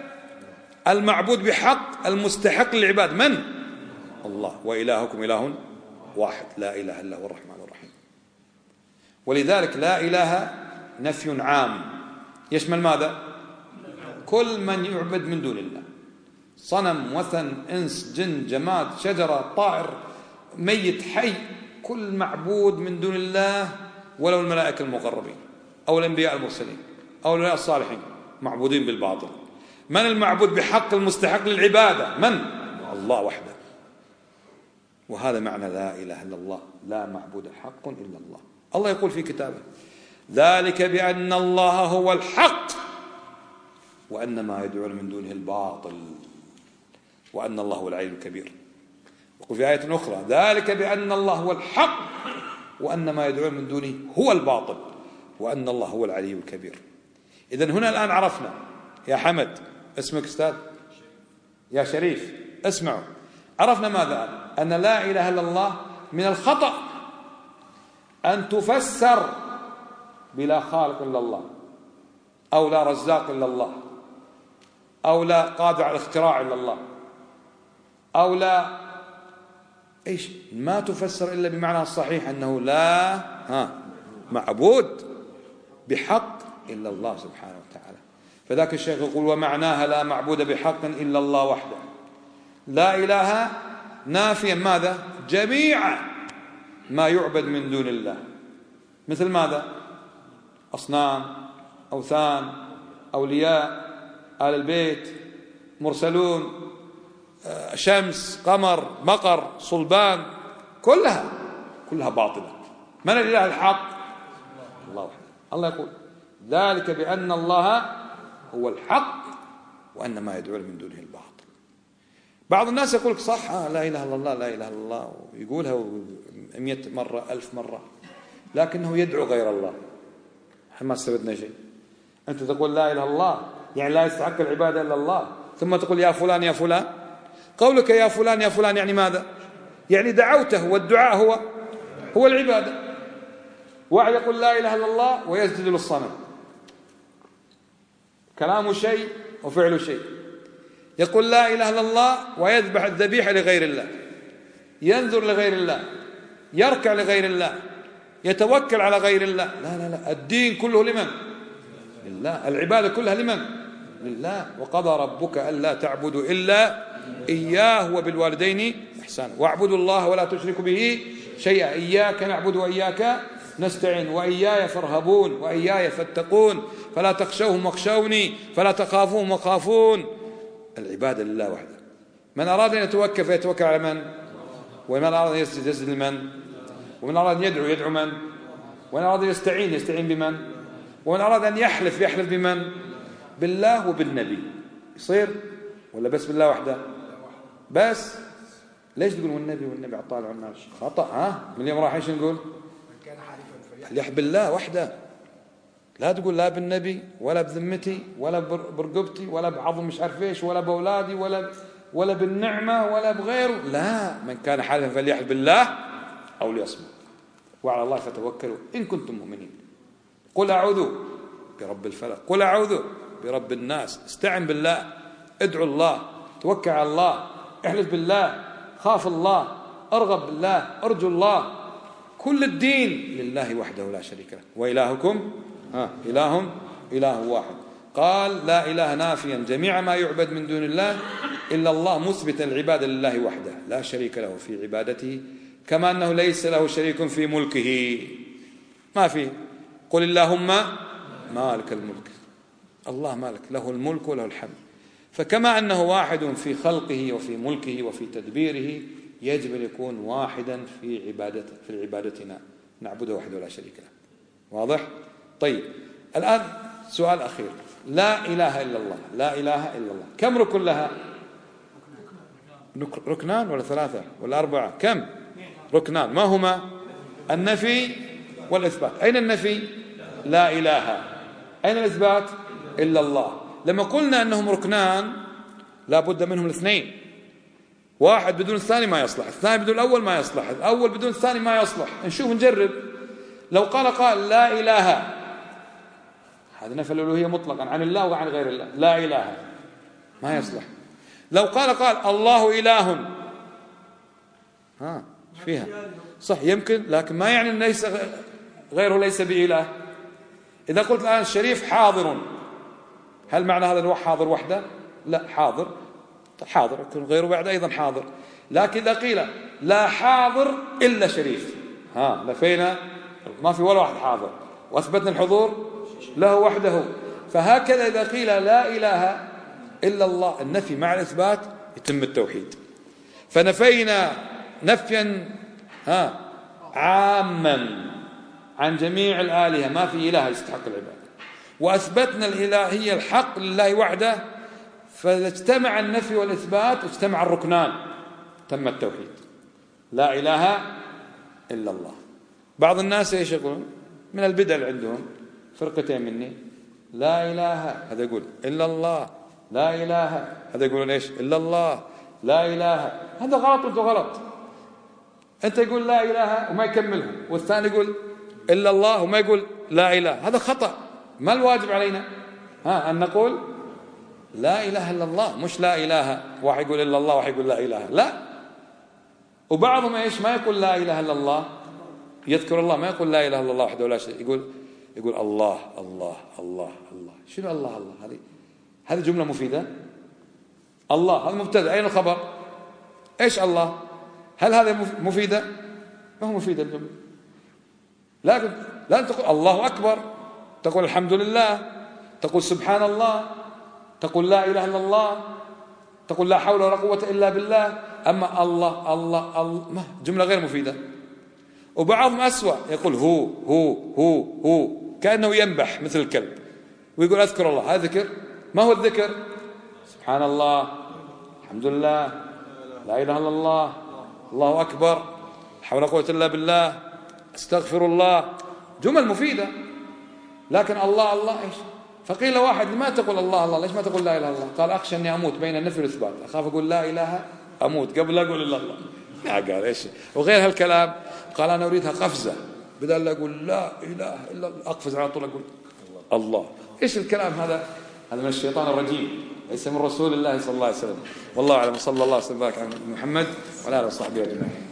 المعبود بحق المستحق للعباد؟ من؟ الله. وإلهكم إله واحد لا إله إلا هو الرحمن الرحيم. ولذلك لا إله نفي عام يشمل ماذا؟ كل من يعبد من دون الله، صنم، وثن، إنس، جن، جماد، شجرة، طائر، ميت، حي، كل معبود من دون الله، ولو الملائكة المقربين أو الأنبياء المرسلين أو الأولياء الصالحين معبودين بالباطل. من المعبود بحق المستحق للعبادة؟ من؟ الله وحده. وهذا معنى لا إله إلا الله، لا معبود حق إلا الله. الله يقول في كتابه ذلك بأن الله هو الحق وأن ما يدعون من دونه الباطل وأن الله هو العلي الكبير. يقول في آية أخرى ذلك بأن الله هو الحق وأن ما يدعون من دونه هو الباطل وأن الله هو العلي الكبير. إذن هنا الآن عرفنا. يا حمد اسمك أستاذ، يا شريف اسمعوا، عرفنا ماذا؟ أن لا إله إلا الله من الخطأ أن تفسر بلا خالق إلا الله، أو لا رزاق إلا الله، أو لا قادر على الاختراع إلا الله، أو لا إيش، ما تفسر إلا بمعنى الصحيح أنه لا ها معبود بحق إلا الله سبحانه وتعالى. فذاك الشيخ يقول ومعناها لا معبود بحق إلا الله وحده. لا إله نافيا ماذا؟ جميع ما يعبد من دون الله، مثل ماذا؟ أصنام، أوثان، أولياء، آل البيت، مرسلون، شمس، قمر، مقر، صلبان، كلها كلها باطلة. من الإله الحق؟ الله وحده. الله يقول ذلك بأن الله هو الحق وأن ما يدعون من دونه الباطل. بعض الناس يقول صح آه لا إله إلا الله لا إله إلا الله، ويقولها مئة مرة ألف مرة، لكنه يدعو غير الله. احنا ما استفدنا شيء. أنت تقول لا إله إلا الله يعني لا يستحق العبادة إلا الله، ثم تقول يا فلان يا فلان. قولك يا فلان يا فلان يعني ماذا؟ يعني دعوته، والدعاء هو هو العبادة. واحد يقول لا إله إلا الله ويسجد للصنم، كلامه شيء وفعله شيء. يقول لا إله إلا الله ويذبح الذبيحة لغير الله، ينذر لغير الله، يركع لغير الله، يتوكل على غير الله. لا لا لا، الدين كله لمن؟ لله. العبادة كلها لمن؟ لله. وقضى ربك ألا تعبدوا إلا إياه وبالوالدين إحسانا واعبدوا الله ولا تشركوا به شيئا إياك نعبد وإياك نستعين وإياي فارهبون وإياي فاتقون فلا تخشوهم واخشوني فلا تخافوهم وخافون. العبادة لله وحده. من أراد أن يتوكل فيتوكل على من؟ ومن أراد أن يسجد يسجد لمن؟ ومن أراد أن يدعو يدعو من؟ ومن أراد أن يستعين يستعين بمن؟ ومن أراد أن يحلف يحلف بمن؟ بالله وبالنبي. يصير ولا بس بالله وحده؟ بس ليش تقول والنبي والنبي عطال عنا؟ خطأ. ها من اليوم راح ايش نقول؟ من كان حالفا فليحب بالله وحده، لا تقول لا بالنبي ولا بذمتي ولا برقبتي ولا بعظم مش عارف ايش ولا باولادي ولا ولا بالنعمه ولا بغيره. لا، من كان حالفا فليحلف بالله او ليصمت وعلى الله فتوكلوا ان كنتم مؤمنين. قل اعوذ برب الفلق، قل اعوذ برب الناس. استعن بالله، ادعو الله، توكل على الله، احلف بالله، خاف الله، ارغب بالله، ارجو الله. كل الدين لله وحده لا شريك له. وإلهكم ها إله إله واحد. قال لا إله نافيا جميع ما يعبد من دون الله إلا الله، مثبتا العبادة لله وحده لا شريك له في عبادته، كما أنه ليس له شريك في ملكه. ما في قل اللهم مالك الملك، الله مالك، له الملك وله الحمد. فكما أنه واحد في خلقه وفي ملكه وفي تدبيره، يجب أن يكون واحدا في عبادته، في عبادتنا نعبده وحده لا شريك له. واضح؟ طيب الآن سؤال أخير. لا إله إلا الله، لا إله إلا الله، كم ركن لها؟ ركنان ولا ثلاثة ولا أربعة؟ كم ركنان؟ ما هما؟ النفي والإثبات. أين النفي؟ لا إله. أين الإثبات؟ إلا الله. لما قلنا أنهم ركنان لا بد منهم الاثنين، واحد بدون الثاني ما يصلح، الثاني بدون الأول ما يصلح، الأول بدون الثاني ما يصلح. نشوف نجرب. لو قال قال لا إله، هذا نفي الألوهية مطلقا عن الله وعن غير الله، لا إله ما يصلح. لو قال قال الله إله، ها ايش فيها؟ صح يمكن، لكن ما يعني أن ليس غيره ليس بإله. إذا قلت الآن الشريف حاضر، هل معنى هذا أنه حاضر وحده؟ لا، حاضر حاضر يكون غيره بعد أيضا حاضر. لكن إذا قيل لا حاضر إلا شريف، ها لفينا ما في ولا واحد حاضر وأثبتنا الحضور له وحده. فهكذا إذا قيل لا إله إلا الله، النفي مع الإثبات يتم التوحيد. فنفينا نفيا ها عاما عن جميع الآلهة، ما في إله يستحق العبادة، وأثبتنا الإلهية الحق لله وحده. فإذا اجتمع النفي والإثبات اجتمع الركنان، تم التوحيد. لا إله إلا الله. بعض الناس ايش يقولون من البدع اللي عندهم فرقتين مني، لا إله هذا يقول إلا الله، لا إله هذا يقولون ايش إلا الله، لا إله. هذا غلط وانت غلط. انت يقول لا إله وما يكملهم، والثاني يقول إلا الله وما يقول لا إله. هذا خطأ. ما الواجب علينا؟ ها أن نقول لا إله إلا الله، مش لا إله واحد يقول إلا الله واحد يقول لا إله. لا. وبعضهم ايش ما يقول لا إله إلا الله، يذكر الله ما يقول لا إله إلا الله وحده ولا شيء، يقول يقول الله الله الله الله. شنو الله الله؟ هذه هذه جملة مفيدة؟ الله هذا مبتدأ، أين الخبر؟ ايش الله؟ هل هذا مفيدة؟ ما هو مفيدة الجملة. لكن لا تقول الله أكبر، تقول الحمد لله، تقول سبحان الله، تقول لا إله إلا الله، تقول لا حول ولا قوة إلا بالله. أما الله الله الله جملة غير مفيدة. وبعضهم أسوأ، يقول هو هو هو هو كأنه ينبح مثل الكلب ويقول أذكر الله. هذا ذكر؟ ما هو الذكر؟ سبحان الله، الحمد لله، لا إله إلا الله، الله أكبر، لا حول ولا قوة إلا بالله، استغفر الله. جمل مفيدة. لكن الله الله إيش؟ فقيل واحد ما تقول الله الله، ليش ما تقول لا إله إلا الله؟ قال أخشى أني أموت بين النفي والإثبات، أخاف أقول لا إله أموت قبل لا أقول إلا الله. لا قال إيش وغير هالكلام. قال أنا أريدها قفزة، بدل لا أقول لا إله إلا الله أقفز على طول أقول الله. إيش الكلام هذا؟ هذا من الشيطان الرجيم، ليس من رسول الله صلى الله عليه وسلم. والله أعلم. صلى الله عليه وسلم على محمد وعلى آله وصحبه أجمعين.